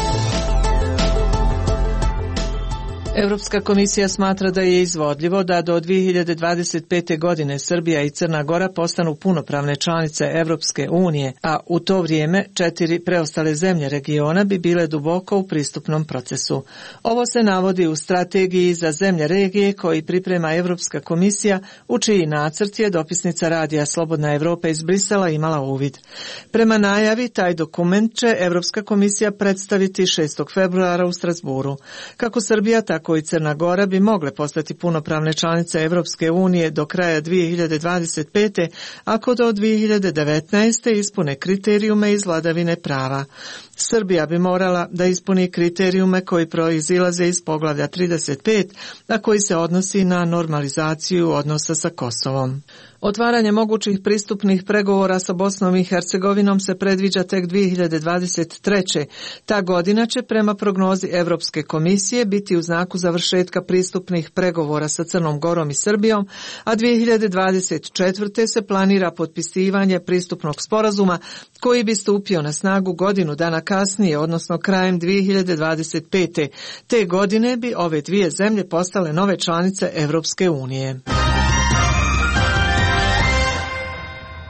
Europska komisija smatra da je izvodljivo da do dvije hiljade dvadeset pete. godine Srbija i Crna Gora postanu punopravne članice Evropske unije, a u to vrijeme četiri preostale zemlje regiona bi bile duboko u pristupnom procesu. Ovo se navodi u strategiji za zemlje regije koji priprema Europska komisija, u čiji nacrt je dopisnica Radija Slobodna Evropa iz Brisela imala uvid. Prema najavi, taj dokument će Europska komisija predstaviti šestog februara u Strasburu. Kako Srbija, tako i Crna Gora bi mogle postati punopravne članice Evropske unije do kraja dvije hiljade dvadeset pete. ako do dvije hiljade devetnaeste. ispune kriterijume iz vladavine prava. Srbija bi morala da ispuni kriterijume koji proizilaze iz poglavlja trideset pet, a koji se odnosi na normalizaciju odnosa sa Kosovom. Otvaranje mogućih pristupnih pregovora sa Bosnom i Hercegovinom se predviđa tek dvije hiljade dvadeset treće. Ta godina će prema prognozi Europske komisije biti u znaku završetka pristupnih pregovora sa Crnom Gorom i Srbijom, a dvije hiljade dvadeset četvrte. se planira potpisivanje pristupnog sporazuma koji bi stupio na snagu godinu dana kasnije, odnosno krajem dvije hiljade dvadeset pete. Te godine bi ove dvije zemlje postale nove članice Europske unije.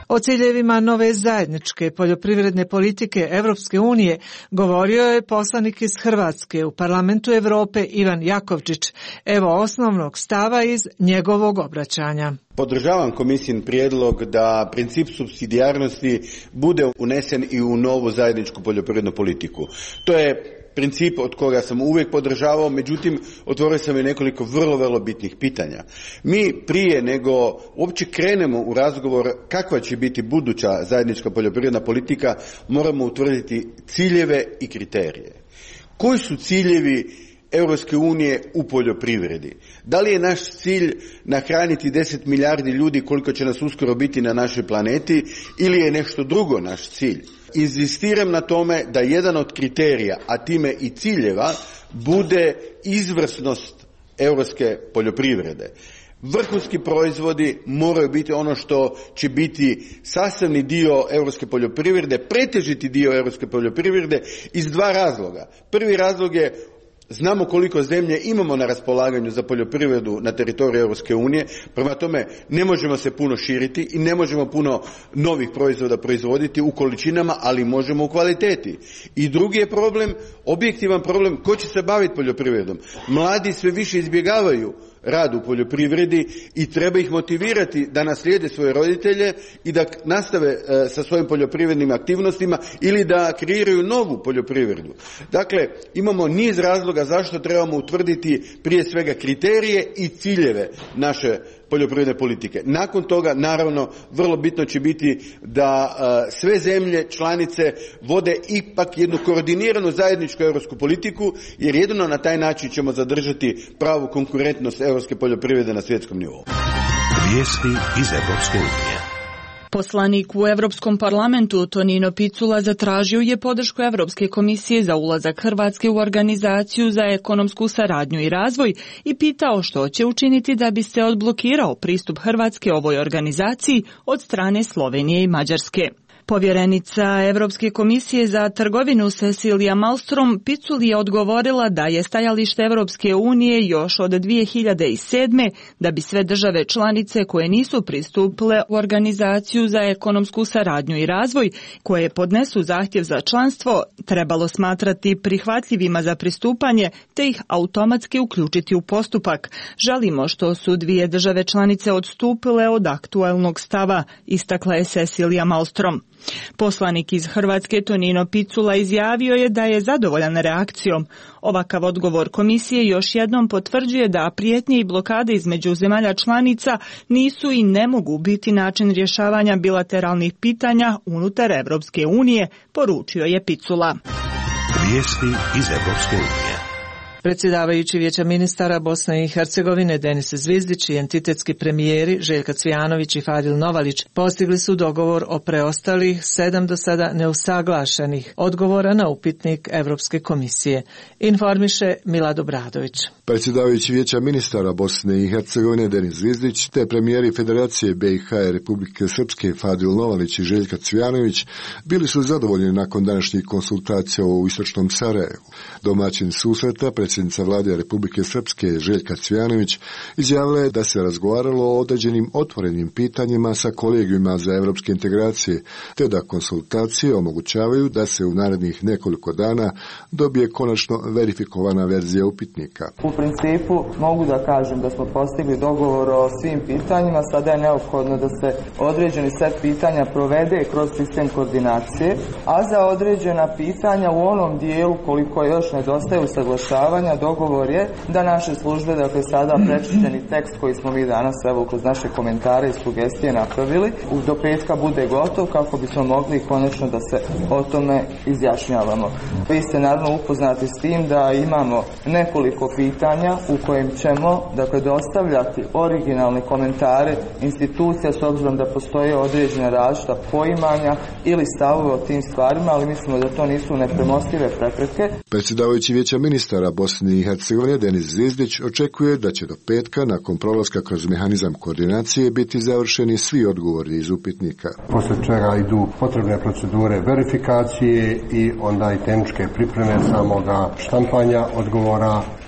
O ciljevima nove zajedničke poljoprivredne politike Evropske unije govorio je poslanik iz Hrvatske u Parlamentu Europe Ivan Jakovčić. Evo osnovnog stava iz njegovog obraćanja. Podržavam komisijin prijedlog da princip supsidijarnosti bude unesen i u novu zajedničku poljoprivrednu politiku. To je princip od koga sam uvijek podržavao, međutim otvorio sam i nekoliko vrlo, vrlo bitnih pitanja. Mi prije nego uopće krenemo u razgovor kakva će biti buduća zajednička poljoprivredna politika, moramo utvrditi ciljeve i kriterije. Koji su ciljevi Europske unije u poljoprivredi? Da li je naš cilj nahraniti deset milijardi ljudi koliko će nas uskoro biti na našoj planeti ili je nešto drugo naš cilj? Inzistiram na tome da jedan od kriterija, a time i ciljeva, bude izvrsnost europske poljoprivrede. Vrhunski proizvodi moraju biti ono što će biti sastavni dio europske poljoprivrede, pretežiti dio europske poljoprivrede iz dva razloga. Prvi razlog je znamo koliko zemlje imamo na raspolaganju za poljoprivredu na teritoriju Europske unije, prema tome ne možemo se puno širiti i ne možemo puno novih proizvoda proizvoditi u količinama, ali možemo u kvaliteti. I drugi je problem, objektivan problem, ko će se baviti poljoprivredom. Mladi sve više izbjegavaju rad u poljoprivredi i treba ih motivirati da naslijede svoje roditelje i da nastave e, sa svojim poljoprivrednim aktivnostima ili da kreiraju novu poljoprivredu. Dakle, imamo niz razloga zašto trebamo utvrditi prije svega kriterije i ciljeve naše poljoprivredne politike. Nakon toga, naravno, vrlo bitno će biti da uh, sve zemlje članice vode ipak jednu koordiniranu zajedničku europsku politiku, jer jedino na taj način ćemo zadržati pravu konkurentnost europske poljoprivrede na svjetskom nivou. Vijesti iz Europske unije. Poslanik u Europskom parlamentu Tonino Picula zatražio je podršku Europske komisije za ulazak Hrvatske u organizaciju za ekonomsku saradnju i razvoj i pitao što će učiniti da bi se odblokirao pristup Hrvatske ovoj organizaciji od strane Slovenije i Mađarske. Povjerenica Europske komisije za trgovinu Cecilia Malmström Piculi je odgovorila da je stajalište Europske unije još od dvije hiljade sedme da bi sve države članice koje nisu pristupile u organizaciju za ekonomsku saradnju i razvoj, koje podnesu zahtjev za članstvo, trebalo smatrati prihvatljivima za pristupanje te ih automatski uključiti u postupak. Žalimo što su dvije države članice odstupile od aktualnog stava, istakla je Cecilia Malmström. Poslanik iz Hrvatske Tonino Picula izjavio je da je zadovoljan reakcijom. Ovakav odgovor komisije još jednom potvrđuje da prijetnje i blokade između zemalja članica nisu i ne mogu biti način rješavanja bilateralnih pitanja unutar Europske unije, poručio je Picula. Vijesti iz Europske unije. Predsjedavajući Vijeća ministara Bosne i Hercegovine Denis Zvizdić i entitetski premijeri Željka Cvijanović i Fadil Novalić postigli su dogovor o preostalih sedam do sada neusaglašenih odgovora na upitnik Europske komisije. Informiše Milad Obradović. Predsjedavajući Vijeća ministara Bosne i Hercegovine Denis Zvizdić te premijeri Federacije B i H i Republike Srpske Fadil Novalić i Željka Cvijanović bili su zadovoljni nakon današnjih konsultacija u istočnom Sarajevu. Domaćin susreta predsjednica vlade Republike Srpske Željka Cvijanović izjavila je da se razgovaralo o određenim otvorenim pitanjima sa kolegijima za europske integracije, te da konsultacije omogućavaju da se u narednih nekoliko dana dobije konačno verifikovana verzija upitnika. U principu mogu da kažem da smo postigli dogovor o svim pitanjima, sada je neophodno da se određeni set pitanja provede kroz sistem koordinacije, a za određena pitanja u onom dijelu koliko još nedostaje usaglašavanja, dogovor je da naše službe, dakle sada prečišćeni tekst koji smo mi danas evo kroz naše komentare i sugestije napravili, do petka bude gotov kako bismo mogli konačno da se o tome izjašnjavamo. Vi ste naravno upoznati s tim da imamo nekoliko pitanja u kojim ćemo dakle dostavljati originalne komentare institucija s obzirom da postoje određena različita poimanja ili stavove o tim stvarima, ali mislimo da to nisu nepremostive prepreke. Predsjedavajući Vijeća ministara Bosne i Hercegovine Denis Zvizdić očekuje da će do petka nakon prolaska kroz mehanizam koordinacije biti završeni svi odgovori iz upitnika. Posle čega idu potrebne procedure verifikacije i onda i tehničke pripreme samoga štampanja odgovora na upitnik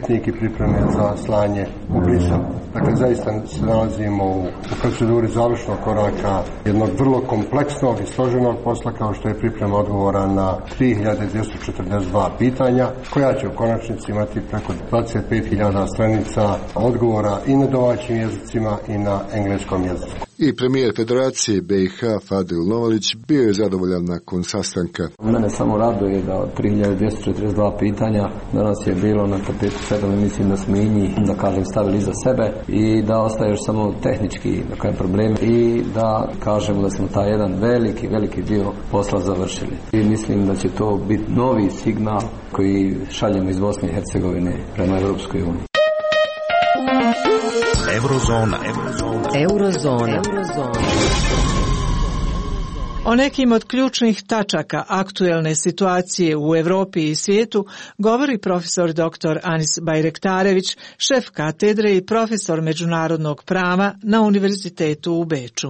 upitnik i pripreme za slanje u Brisel. Dakle, zaista se nalazimo u, u proceduri završnog koraka jednog vrlo kompleksnog i složenog posla kao što je priprema odgovora na tri hiljade dvjesto četrdeset dva pitanja, koja će u konačnici imati preko dvadeset pet hiljada stranica odgovora i na domaćim jezicima i na engleskom jeziku. I premijer Federacije B i H Fadil Novalić bio je zadovoljan nakon sastanka. Mene samo raduje da od tri hiljade dvjesto četrdeset dva pitanja danas je bilo na tapetu sedam i mislim da smo i njih, da kažem, stavili iza sebe i da ostaje još samo tehnički dakle, problemi i da kažemo da smo taj jedan veliki, veliki dio posla završili. I mislim da će to biti novi signal koji šaljemo iz Bosne i Hercegovine prema Europskoj uniji. Eurozona. Eurozona. Eurozona. O nekim od ključnih tačaka aktuelne situacije u Europi i svijetu govori profesor doktor Anis Bajrektarević, šef katedre i profesor međunarodnog prava na Univerzitetu u Beču.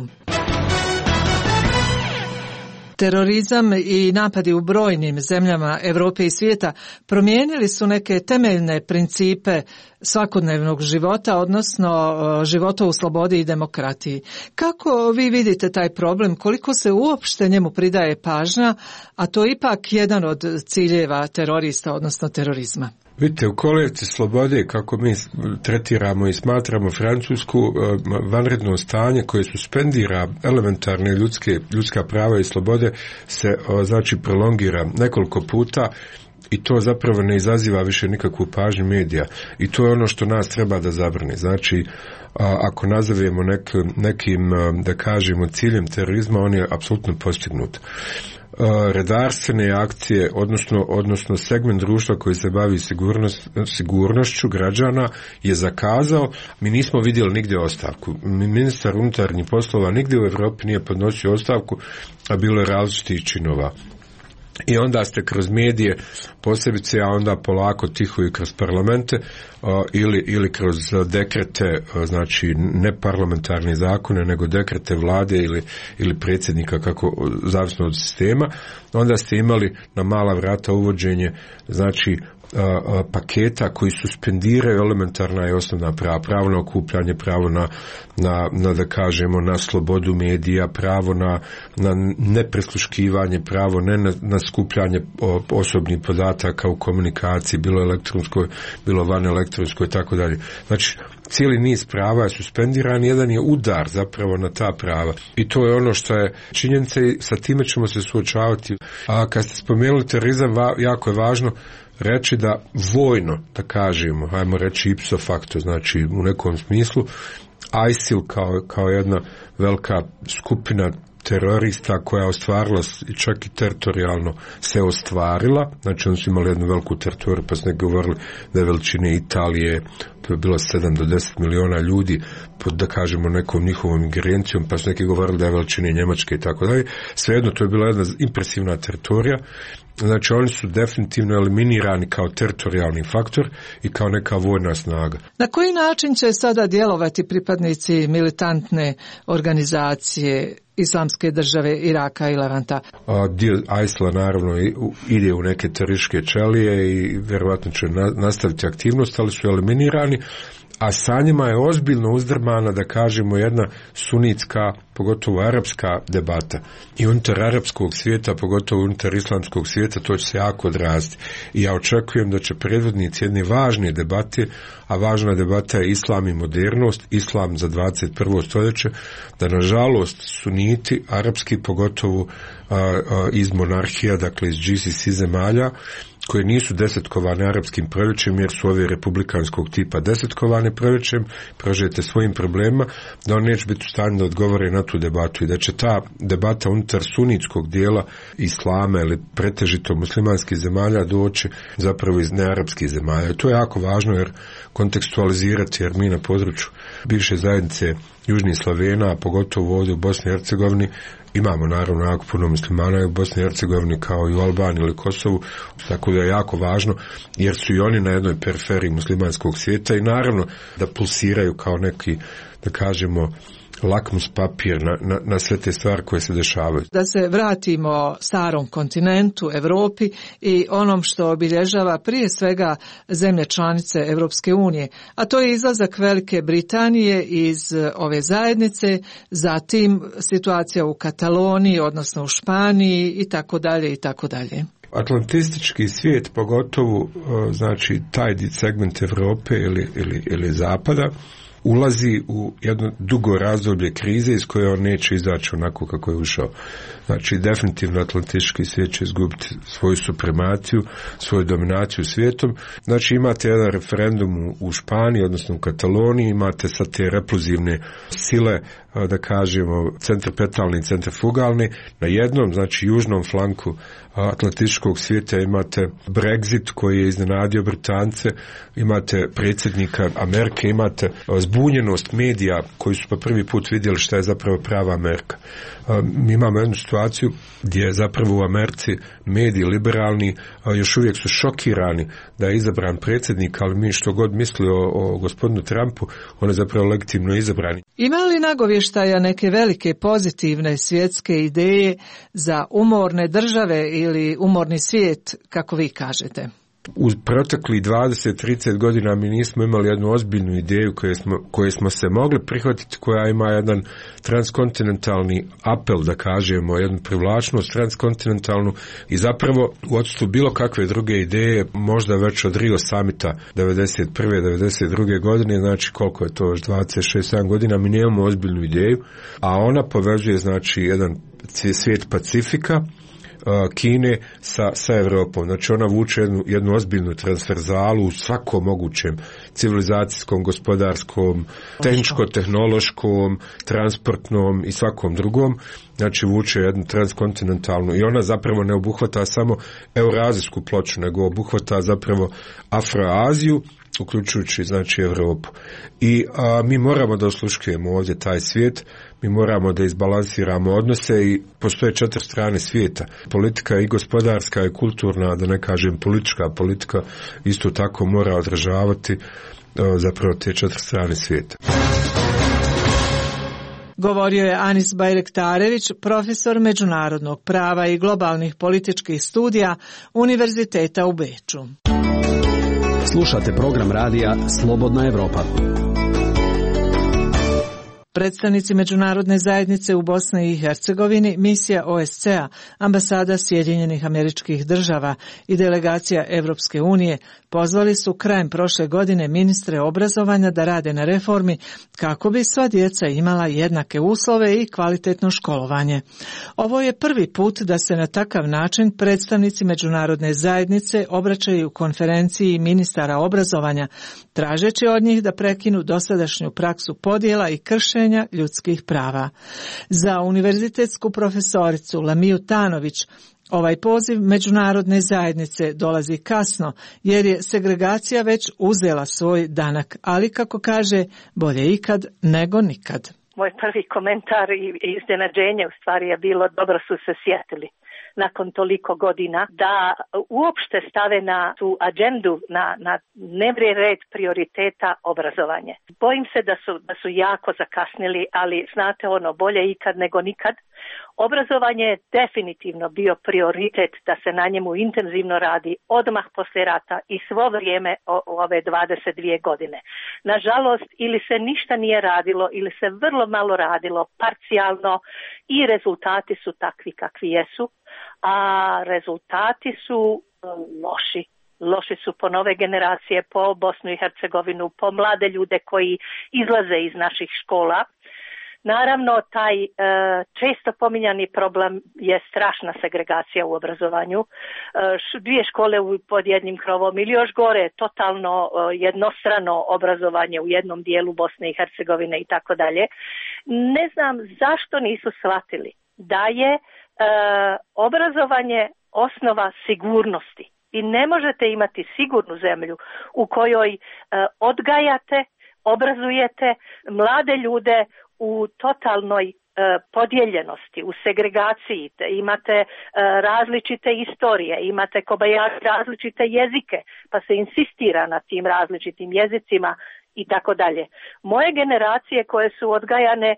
Terorizam i napadi u brojnim zemljama Europe i svijeta promijenili su neke temeljne principe svakodnevnog života, odnosno života u slobodi i demokratiji. Kako vi vidite taj problem, koliko se uopšte njemu pridaje pažnja, a to je ipak jedan od ciljeva terorista, odnosno terorizma? Vidite, u kolevci slobode, kako mi tretiramo i smatramo Francusku, vanredno stanje koje suspendira elementarne ljudske, ljudska prava i slobode se znači prolongira nekoliko puta i to zapravo ne izaziva više nikakvu pažnju medija i to je ono što nas treba da zabrani. Znači, ako nazovemo nek, nekim, da kažemo, ciljem terorizma, on je apsolutno postignut. Redarstvene akcije, odnosno, odnosno segment društva koji se bavi sigurnost, sigurnošću građana je zakazao. Mi nismo vidjeli nigdje ostavku. Ministar unutarnjih poslova nigdje u Europi nije podnosio ostavku, a bilo je različitih činova. I onda ste kroz medije posebice, a onda polako tiho i kroz parlamente o, ili, ili kroz dekrete, o, znači ne parlamentarne zakone, nego dekrete vlade ili, ili predsjednika, kako zavisno od sistema, onda ste imali na mala vrata uvođenje, znači a, a, paketa koji suspendiraju elementarna i osnovna prava, pravo na okupljanje, pravo na, na, na da kažemo na slobodu medija, pravo na, na neprisluškivanje, pravo ne na, na skupljanje o, osobnih podataka u komunikaciji, bilo elektronskoj, bilo van elektronskoj i tako dalje. Znači, cijeli niz prava je suspendiran, jedan je udar zapravo na ta prava. I to je ono što je činjenica i sa time ćemo se suočavati. A kad ste spomenuli terorizam, jako je važno reći da vojno, da kažemo, hajmo reći ipso facto, znači u nekom smislu, ISIL kao, kao jedna velika skupina terorista koja je ostvarila i čak i teritorijalno se ostvarila, znači oni su imali jednu veliku teritoriju, pa su neki govorili da je veličine Italije, to je bilo sedam do deset miliona ljudi pod, da kažemo, nekom njihovom ingerencijom, pa su neki govorili da je veličine Njemačke i tako dalje. Svejedno, to je bila jedna impresivna teritorija. Znači oni su definitivno eliminirani kao teritorijalni faktor i kao neka vojna snaga. Na koji način će sada djelovati pripadnici militantne organizacije Islamske države Iraka i Levanta? A, dio ISIL-a naravno ide u neke terorističke ćelije i vjerojatno će na, nastaviti aktivnost, ali su eliminirani. A sa njima je ozbiljno uzdrmana, da kažemo, jedna sunitska, pogotovo arapska debata. I unutar arapskog svijeta, pogotovo unutar islamskog svijeta, to će se jako odraziti. I ja očekujem da će predvodnici jedne važne debate, a važna debata je islam i modernost, islam za dvadeset prvo stoljeće, da nažalost suniti, arapski, pogotovo a, a, iz monarhija, dakle iz G C C zemalja, koje nisu desetkovane arapskim proljećem, jer su ove republikanskog tipa desetkovane proljećem, prožete svojim problemima, da on neće biti u stanju da odgovore na tu debatu i da će ta debata unutar sunitskog dijela islama ili pretežito muslimanskih zemalja doći zapravo iz nearapskih zemalja. I to je jako važno jer kontekstualizirati, jer mi na području bivše zajednice Južnih Slavena, a pogotovo ovdje u Bosni i Hercegovini, imamo naravno jako puno muslimana i u Bosni i Hercegovini kao i u Albaniji ili Kosovu, tako da je jako važno jer su i oni na jednoj periferiji muslimanskog svijeta i naravno da pulsiraju kao neki, da kažemo, lakmus papir na, na, na sve te stvari koje se dešavaju. Da se vratimo starom kontinentu, Europi i onom što obilježava prije svega zemlje članice Europske unije, a to je izlazak Velike Britanije iz ove zajednice, zatim situacija u Kataloniji, odnosno u Španiji i tako dalje i tako dalje. Atlantistički svijet, pogotovo znači taj segment Europe ili, ili, ili Zapada, ulazi u jedno dugo razdoblje krize iz koje on neće izaći onako kako je ušao. Znači, definitivno atlantički svijet će izgubiti svoju supremaciju, svoju dominaciju svijetom. Znači, imate jedan referendum u Španiji, odnosno u Kataloniji, imate sad te repluzivne sile, da kažemo, centripetalni i centrifugalni. Na jednom, znači, južnom flanku atlantičkog svijeta imate Brexit koji je iznenadio Britance, imate predsjednika Amerike, imate zbunjenost medija koji su pa prvi put vidjeli šta je zapravo prava Amerika. Mi imamo jednu situaciju gdje je zapravo u Americi mediji liberalni još uvijek su šokirani da je izabran predsjednik, ali mi što god misli o, o gospodinu Trumpu, on je zapravo legitimno izabran. Ima li nagovještaja neke velike pozitivne svjetske ideje za umorne države ili umorni svijet, kako vi kažete? U protekli dvadeset do trideset godina mi nismo imali jednu ozbiljnu ideju koje smo, koje smo se mogli prihvatiti, koja ima jedan transkontinentalni apel, da kažemo, jednu privlačnost transkontinentalnu i zapravo u odsutu bilo kakve druge ideje, možda već od Rio Summita devedeset prve devedeset druge godine, znači koliko je to još dvadeset šest sedam godina, mi nemamo ozbiljnu ideju, a ona povezuje znači jedan svijet Pacifika, Kine sa, sa Europom. Znači ona vuče jednu, jednu ozbiljnu transverzalu u svakom mogućem civilizacijskom, gospodarskom, tehničko-tehnološkom, transportnom i svakom drugom. Znači vuče jednu transkontinentalnu i ona zapravo ne obuhvata samo eurazijsku ploču, nego obuhvata zapravo Afroaziju, uključujući znači Europu. I a, mi moramo da osluškujemo ovdje taj svijet, mi moramo da izbalansiramo odnose i postoje četiri strane svijeta. Politika i gospodarska i kulturna, da ne kažem politička politika, isto tako mora odražavati a, zapravo te četiri strane svijeta. Govorio je Anis Bajrektarević, profesor međunarodnog prava i globalnih političkih studija Univerziteta u Beču. Slušate program radija Slobodna Evropa. Predstavnici međunarodne zajednice u Bosni i Hercegovini, misija O S C A, ambasada Sjedinjenih Američkih Država i delegacija Europske unije pozvali su krajem prošle godine ministre obrazovanja da rade na reformi kako bi sva djeca imala jednake uslove i kvalitetno školovanje. Ovo je prvi put da se na takav način predstavnici međunarodne zajednice obraćaju konferenciji ministara obrazovanja, tražeći od njih da prekinu dosadašnju praksu podjela i kršenja ljudskih prava. Za univerzitetsku profesoricu Lamiju Tanović ovaj poziv međunarodne zajednice dolazi kasno jer je segregacija već uzela svoj danak, ali kako kaže, bolje ikad nego nikad. Moj prvi komentar i iznenađenje u stvari je bilo dobro su se sjetili nakon toliko godina da uopšte stave na tu agendu, na, na dnevni red prioriteta obrazovanje. Bojim se da su, da su jako zakasnili, ali znate ono, bolje ikad nego nikad. Obrazovanje je definitivno bio prioritet da se na njemu intenzivno radi odmah poslije rata i svo vrijeme o, ove dvadeset dvije godine. Nažalost, ili se ništa nije radilo ili se vrlo malo radilo, parcijalno, i rezultati su takvi kakvi jesu, a rezultati su loši. Loši su po nove generacije, po Bosnu i Hercegovinu, po mlade ljude koji izlaze iz naših škola. Naravno, taj e, često pominjani problem je strašna segregacija u obrazovanju. E, dvije škole u, pod jednim krovom ili još gore, totalno e, jednostrano obrazovanje u jednom dijelu Bosne i Hercegovine i tako dalje. Ne znam zašto nisu shvatili da je e, obrazovanje osnova sigurnosti. I ne možete imati sigurnu zemlju u kojoj e, odgajate, obrazujete mlade ljude u totalnoj e, podijeljenosti, u segregaciji. Imate e, različite istorije, imate kobajaš različite jezike, pa se insistira na tim različitim jezicima i tako dalje. Moje generacije koje su odgajane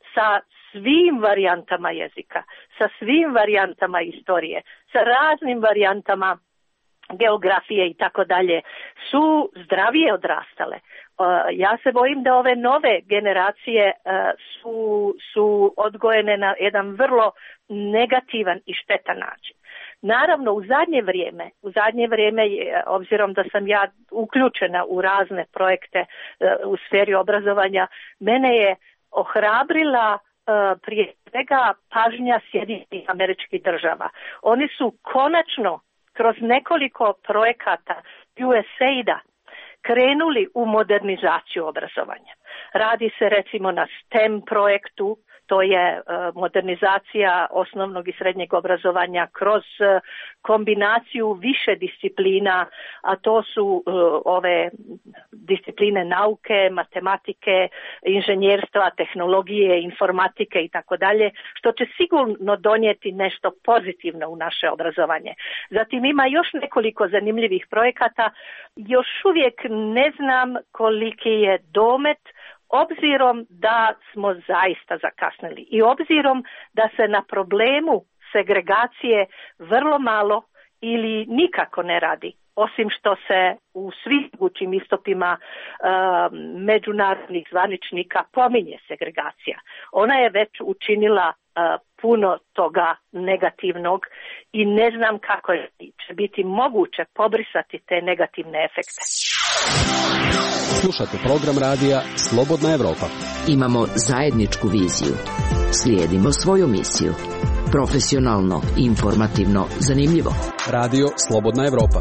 sa svim varijantama jezika, sa svim varijantama istorije, sa raznim varijantama geografije i tako dalje, su zdravije odrastale. Ja se bojim da ove nove generacije su, su odgojene na jedan vrlo negativan i štetan način. Naravno, u zadnje vrijeme, u zadnje vrijeme, obzirom da sam ja uključena u razne projekte u sferi obrazovanja, mene je ohrabrila prije svega pažnja Sjedinjenih Američkih Država. Oni su konačno kroz nekoliko projekata U S A I D-a krenuli u modernizaciju obrazovanja. Radi se recimo na STEM projektu, to je modernizacija osnovnog i srednjeg obrazovanja kroz kombinaciju više disciplina, a to su ove discipline nauke, matematike, inženjerstva, tehnologije, informatike i tako dalje, što će sigurno donijeti nešto pozitivno u naše obrazovanje. Zatim ima još nekoliko zanimljivih projekata, još uvijek ne znam koliki je domet, obzirom da smo zaista zakasnili i obzirom da se na problemu segregacije vrlo malo ili nikako ne radi, osim što se u svim mogućim istupima uh, međunarodnih zvaničnika pominje segregacija. Ona je već učinila uh, puno toga negativnog i ne znam kako će biti moguće pobrisati te negativne efekte. Slušate program radija Slobodna Evropa. Imamo zajedničku viziju. Slijedimo svoju misiju. Profesionalno, informativno, zanimljivo. Radio Slobodna Evropa.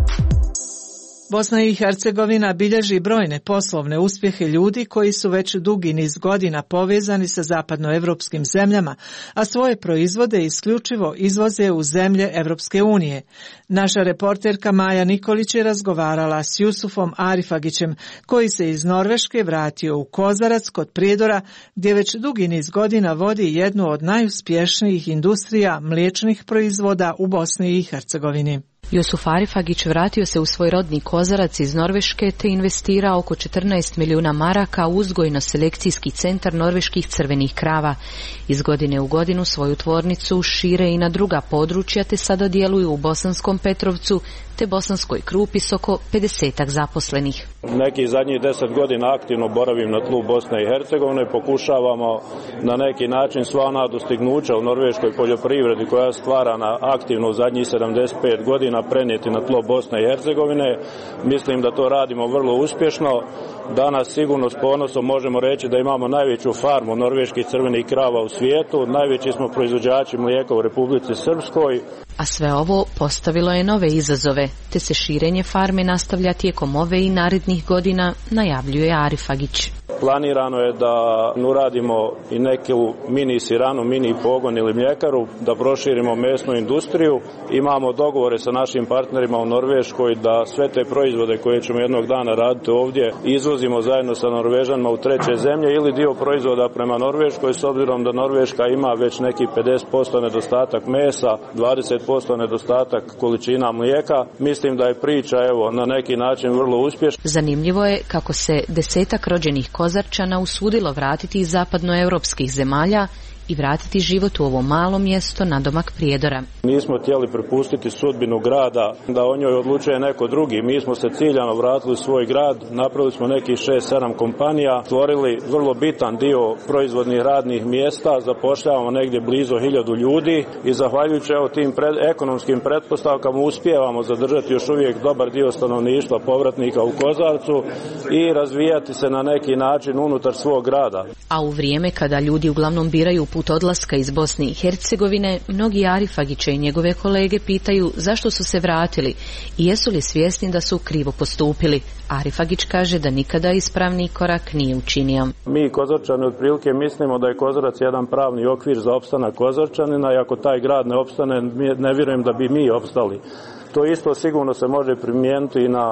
Bosna i Hercegovina bilježi brojne poslovne uspjehe ljudi koji su već dugi niz godina povezani sa zapadnoevropskim zemljama, a svoje proizvode isključivo izvoze u zemlje Evropske unije. Naša reporterka Maja Nikolić je razgovarala s Jusufom Arifagićem, koji se iz Norveške vratio u Kozarac kod Prijedora, gdje već dugi niz godina vodi jednu od najuspješnijih industrija mliječnih proizvoda u Bosni i Hercegovini. Jusuf Arifagić vratio se u svoj rodni Kozarac iz Norveške te investirao oko četrnaest milijuna maraka u uzgojno-selekcijski centar norveških crvenih krava. Iz godine u godinu svoju tvornicu šire i na druga područja te sada djeluju u Bosanskom Petrovcu te Bosanskoj Krupi s oko pedesetak zaposlenih. Neki zadnjih deset godina aktivno boravim na tlu Bosne i Hercegovine, pokušavamo na neki način sva ona dostignuća u norveškoj poljoprivredi koja je stvarana aktivno u zadnjih sedamdeset pet godina prenijeti na tlo Bosne i Hercegovine. Mislim da to radimo vrlo uspješno. Danas sigurno s ponosom možemo reći da imamo najveću farmu norveških crvenih krava u svijetu, najveći smo proizvođači mlijeka u Republici Srpskoj. A sve ovo postavilo je nove izazove, te se širenje farme nastavlja tijekom ove i narednih godina, najavljuje Arifagić. Planirano je da uradimo i neku mini siranu, mini pogon ili mljekaru, da proširimo mesnu industriju. Imamo dogovore sa našim partnerima u Norveškoj da sve te proizvode koje ćemo jednog dana raditi ovdje izvozimo zajedno sa Norvežanima u treće zemlje ili dio proizvoda prema Norveškoj, s obzirom da Norveška ima već neki pedeset posto nedostatak mesa, dvadeset posto nedostatak količina mlijeka. Mislim da je priča evo na neki način vrlo uspješna. Zanimljivo je kako se desetak rođenih Kozarčana usudilo vratiti iz zapadnoevropskih zemalja i vratiti život u ovo malo mjesto nadomak Prijedora. Nismo htjeli prepustiti sudbinu grada da o njoj odlučuje neko drugi. Mi smo se ciljano vratili u svoj grad, napravili smo nekih šest sedam kompanija, stvorili vrlo bitan dio proizvodnih radnih mjesta, zapošljavamo negdje blizu hiljadu ljudi i zahvaljujući evo tim pred, ekonomskim pretpostavkama uspijevamo zadržati još uvijek dobar dio stanovništva povratnika u Kozarcu i razvijati se na neki način unutar svog grada. A u vrijeme kada ljudi uglavnom biraju put odlaska iz Bosne i Hercegovine, mnogi Arifagića i njegove kolege pitaju zašto su se vratili i jesu li svjesni da su krivo postupili. Arifagić kaže da nikada ispravni korak nije učinio. Mi Kozarčani otprilike mislimo da je Kozarac jedan pravni okvir za opstanak Kozarčanina i ako taj grad ne opstane, ne vjerujem da bi mi opstali. To isto sigurno se može primijeniti i na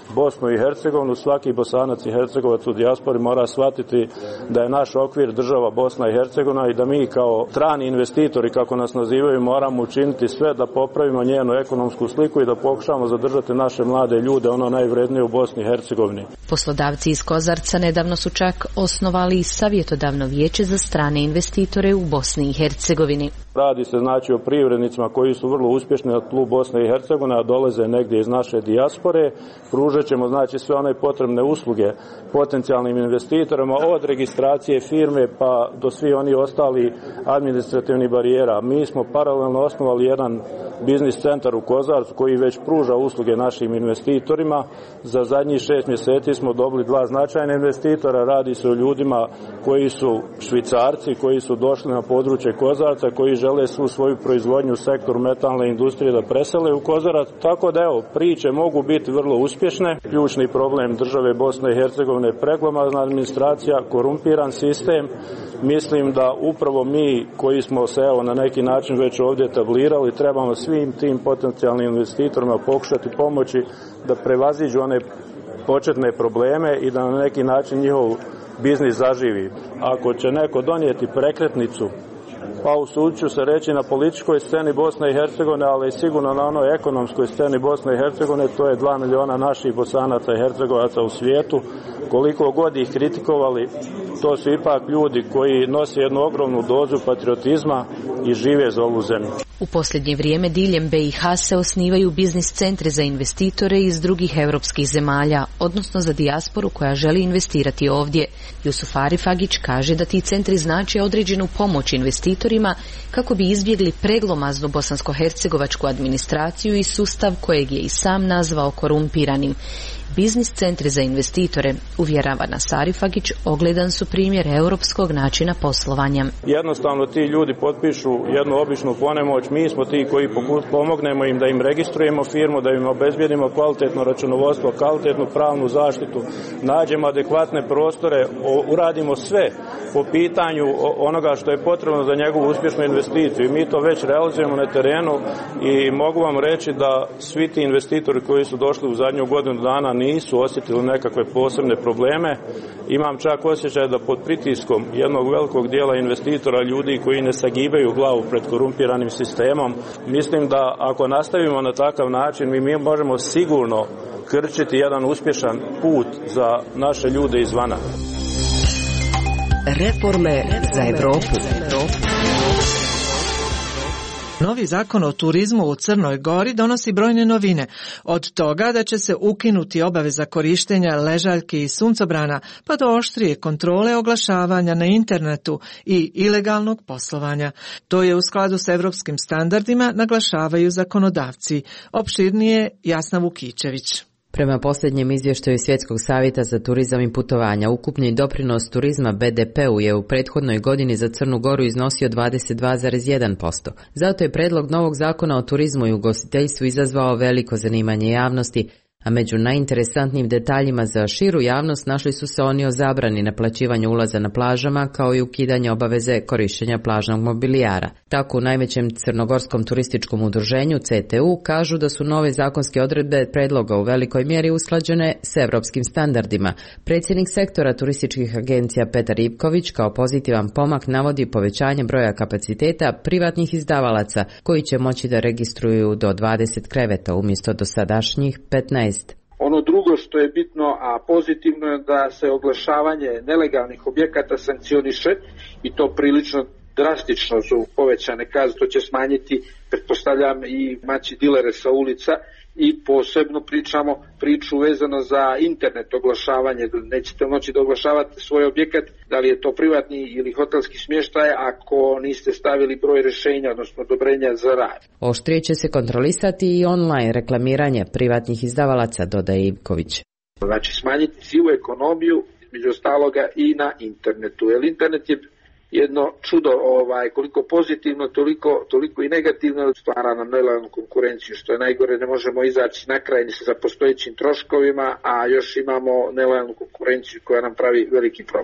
Bosnu i Hercegovinu. Svaki Bosanac i Hercegovac u dijaspori mora shvatiti da je naš okvir država Bosna i Hercegovina i da mi kao strani investitori, kako nas nazivaju, moramo učiniti sve da popravimo njenu ekonomsku sliku i da pokušamo zadržati naše mlade ljude, ono najvrednije u Bosni i Hercegovini. Poslodavci iz Kozarca nedavno su čak osnovali savjetodavno vijeće za strane investitore u Bosni i Hercegovini. Radi se znači o privrednicima koji su vrlo uspješni na tlu Bosne i Hercegovine, a dolaze negdje iz naše dijaspore. Pružat ćemo znači sve one potrebne usluge potencijalnim investitorima, od registracije firme pa do svi oni ostali administrativnih barijera. Mi smo paralelno osnovali jedan biznis centar u Kozarcu koji već pruža usluge našim investitorima. Za zadnjih šest mjeseci smo dobili dva značajna investitora. Radi se o ljudima koji su Švicarci, koji su došli na područje Kozarca, koji žele svu svoju proizvodnju u sektoru metalne industrije da presele u Kozarac. Tako da evo, priče mogu biti vrlo uspješne. Ključni problem države Bosne i Hercegovine je preglomazna administracija, korumpiran sistem. Mislim da upravo mi koji smo se evo na neki način već ovdje etablirali, trebamo svim tim potencijalnim investitorima pokušati pomoći da prevaziđu one početne probleme i da na neki način njihov biznis zaživi. Ako će neko donijeti prekretnicu, pa usudit ću se reći na političkoj sceni Bosne i Hercegovine, ali sigurno na onoj ekonomskoj sceni Bosne i Hercegovine, to je dva miliona naših Bosanaca i Hercegovaca u svijetu. Koliko god ih kritikovali, to su ipak ljudi koji nose jednu ogromnu dozu patriotizma i žive za ovu zemlju. U posljednje vrijeme diljem B i H se osnivaju biznis centri za investitore iz drugih europskih zemalja, odnosno za dijasporu koja želi investirati ovdje. Jusuf Arifagić kaže da ti centri znače određenu pomoć investitorima kako bi izbjegli preglomaznu bosansko-hercegovačku administraciju i sustav kojeg je i sam nazvao korumpiranim. Biznis centri za investitore, uvjerava nas Arifagić, ogledan su primjer europskog načina poslovanja. Jednostavno ti ljudi potpišu jednu običnu ponemoć, mi smo ti koji pomognemo im da im registrujemo firmu, da im obezbijedimo kvalitetno računovodstvo, kvalitetnu pravnu zaštitu, nađemo adekvatne prostore, uradimo sve po pitanju onoga što je potrebno za njegovu uspješnu investiciju. Mi to već realizujemo na terenu i mogu vam reći da svi ti investitori koji su došli u zadnju godinu dana nisu osjetili nekakve posebne probleme. Imam čak osjećaj da pod pritiskom jednog velikog dijela investitora, ljudi koji ne sagibaju glavu pred korumpiranim sistemom, mislim da ako nastavimo na takav način, mi, mi možemo sigurno krčiti jedan uspješan put za naše ljude izvana. Reforme za Europu. Novi zakon o turizmu u Crnoj Gori donosi brojne novine, od toga da će se ukinuti obaveza korištenja ležaljki i suncobrana, pa do oštrije kontrole oglašavanja na internetu i ilegalnog poslovanja. To je u skladu s evropskim standardima, naglašavaju zakonodavci. Opširnije Jasna Vukičević. Prema posljednjem izvještaju Svjetskog savjeta za turizam i putovanja, ukupni doprinos turizma B D P-u je u prethodnoj godini za Crnu Goru iznosio dvadeset dva zarez jedan posto. Zato je predlog novog zakona o turizmu i ugostiteljstvu izazvao veliko zanimanje javnosti, a među najinteresantnijim detaljima za širu javnost našli su se oni o zabrani naplaćivanja ulaza na plažama, kao i ukidanje obaveze korištenja plažnog mobilijara. Tako u najvećem crnogorskom turističkom udruženju C T U kažu da su nove zakonske odredbe predloga u velikoj mjeri usklađene s europskim standardima. Predsjednik sektora turističkih agencija Petar Ipković kao pozitivan pomak navodi povećanje broja kapaciteta privatnih izdavalaca koji će moći da registruju do dvadeset kreveta umjesto dosadašnjih petnaest. Ono drugo što je bitno, a pozitivno je da se oglašavanje nelegalnih objekata sankcioniše i to prilično drastično su povećane kazne, to će smanjiti, pretpostavljam, i maći dilere sa ulica i posebno pričamo priču vezano za internet oglašavanje. Nećete moći da oglašavate svoj objekat, da li je to privatni ili hotelski smještaj, ako niste stavili broj rješenja, odnosno odobrenja za rad. Oštrije će se kontrolisati i online reklamiranje privatnih izdavalaca, dodaje Ivković. Znači smanjiti sivu ekonomiju, među ostaloga i na internetu, jer internet je jedno čudo, ovaj, koliko pozitivno, toliko, toliko i negativno stvara nam nelojalnu konkurenciju, što je najgore, ne možemo izaći na kraj ni sa postojećim troškovima, a još imamo nelojalnu konkurenciju koja nam pravi veliki problem.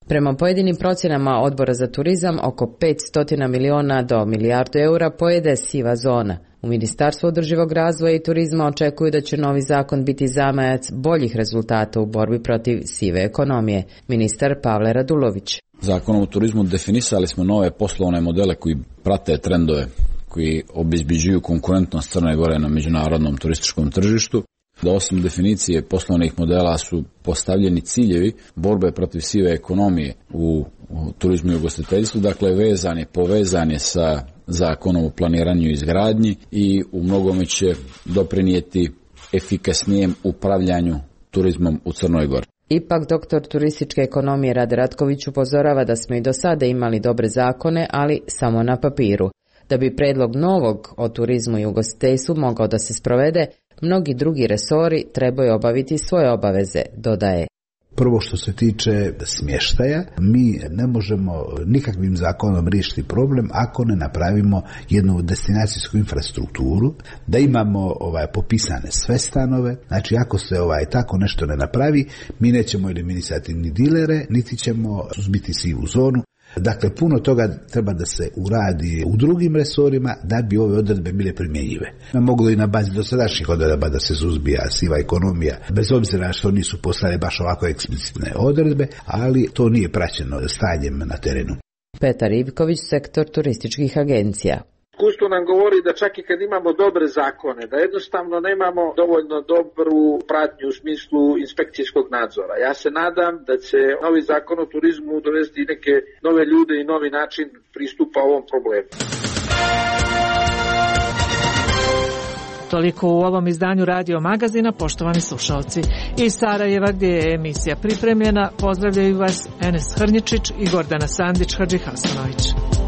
Prema pojedinim procjenama Odbora za turizam, oko petsto miliona do milijardu eura pojede siva zona. U Ministarstvu održivog razvoja i turizma očekuju da će novi zakon biti zamajac boljih rezultata u borbi protiv sive ekonomije. Ministar Pavle Radulović. Zakonom o turizmu definisali smo nove poslovne modele koji prate trendove, koji obezbeđuju konkurentnost Crne Gore na međunarodnom turističkom tržištu. Da osim definicije poslovnih modela su postavljeni ciljevi borbe protiv sive ekonomije u, u turizmu i ugostiteljstvu, dakle vezan je, povezan je sa zakonom o planiranju i izgradnji i u mnogome će doprinijeti efikasnijem upravljanju turizmom u Crnoj Gori. Ipak doktor turističke ekonomije Rade Ratković upozorava da smo i do sada imali dobre zakone, ali samo na papiru. Da bi predlog novog o turizmu i ugostiteljstvu mogao da se sprovede, mnogi drugi resori trebaju obaviti svoje obaveze, dodaje. Prvo što se tiče smještaja, mi ne možemo nikakvim zakonom riješiti problem ako ne napravimo jednu destinacijsku infrastrukturu, da imamo ovaj popisane sve stanove. Znači ako se ovaj tako nešto ne napravi, mi nećemo eliminisati ni dilere, niti ćemo suzbiti sivu zonu. Dakle, puno toga treba da se uradi u drugim resorima da bi ove odredbe bile primjenjive. Moglo i na bazi dosadašnjih odredaba da se suzbija siva ekonomija, bez obzira što nisu postale baš ovako eksplicitne odredbe, ali to nije praćeno stanjem na terenu. Petar Ivković, sektor turističkih agencija. Iskustvo nam govori da čak i kad imamo dobre zakone, da jednostavno nemamo dovoljno dobru pratnju u smislu inspekcijskog nadzora. Ja se nadam da će novi zakon o turizmu dovesti neke nove ljude i novi način pristupa ovom problemu. Toliko u ovom izdanju Radio Magazina, poštovani slušalci. Iz Sarajeva, gdje je emisija pripremljena, pozdravljaju vas Enes Hrnjičić i Gordana Sandić Hadžihasanović.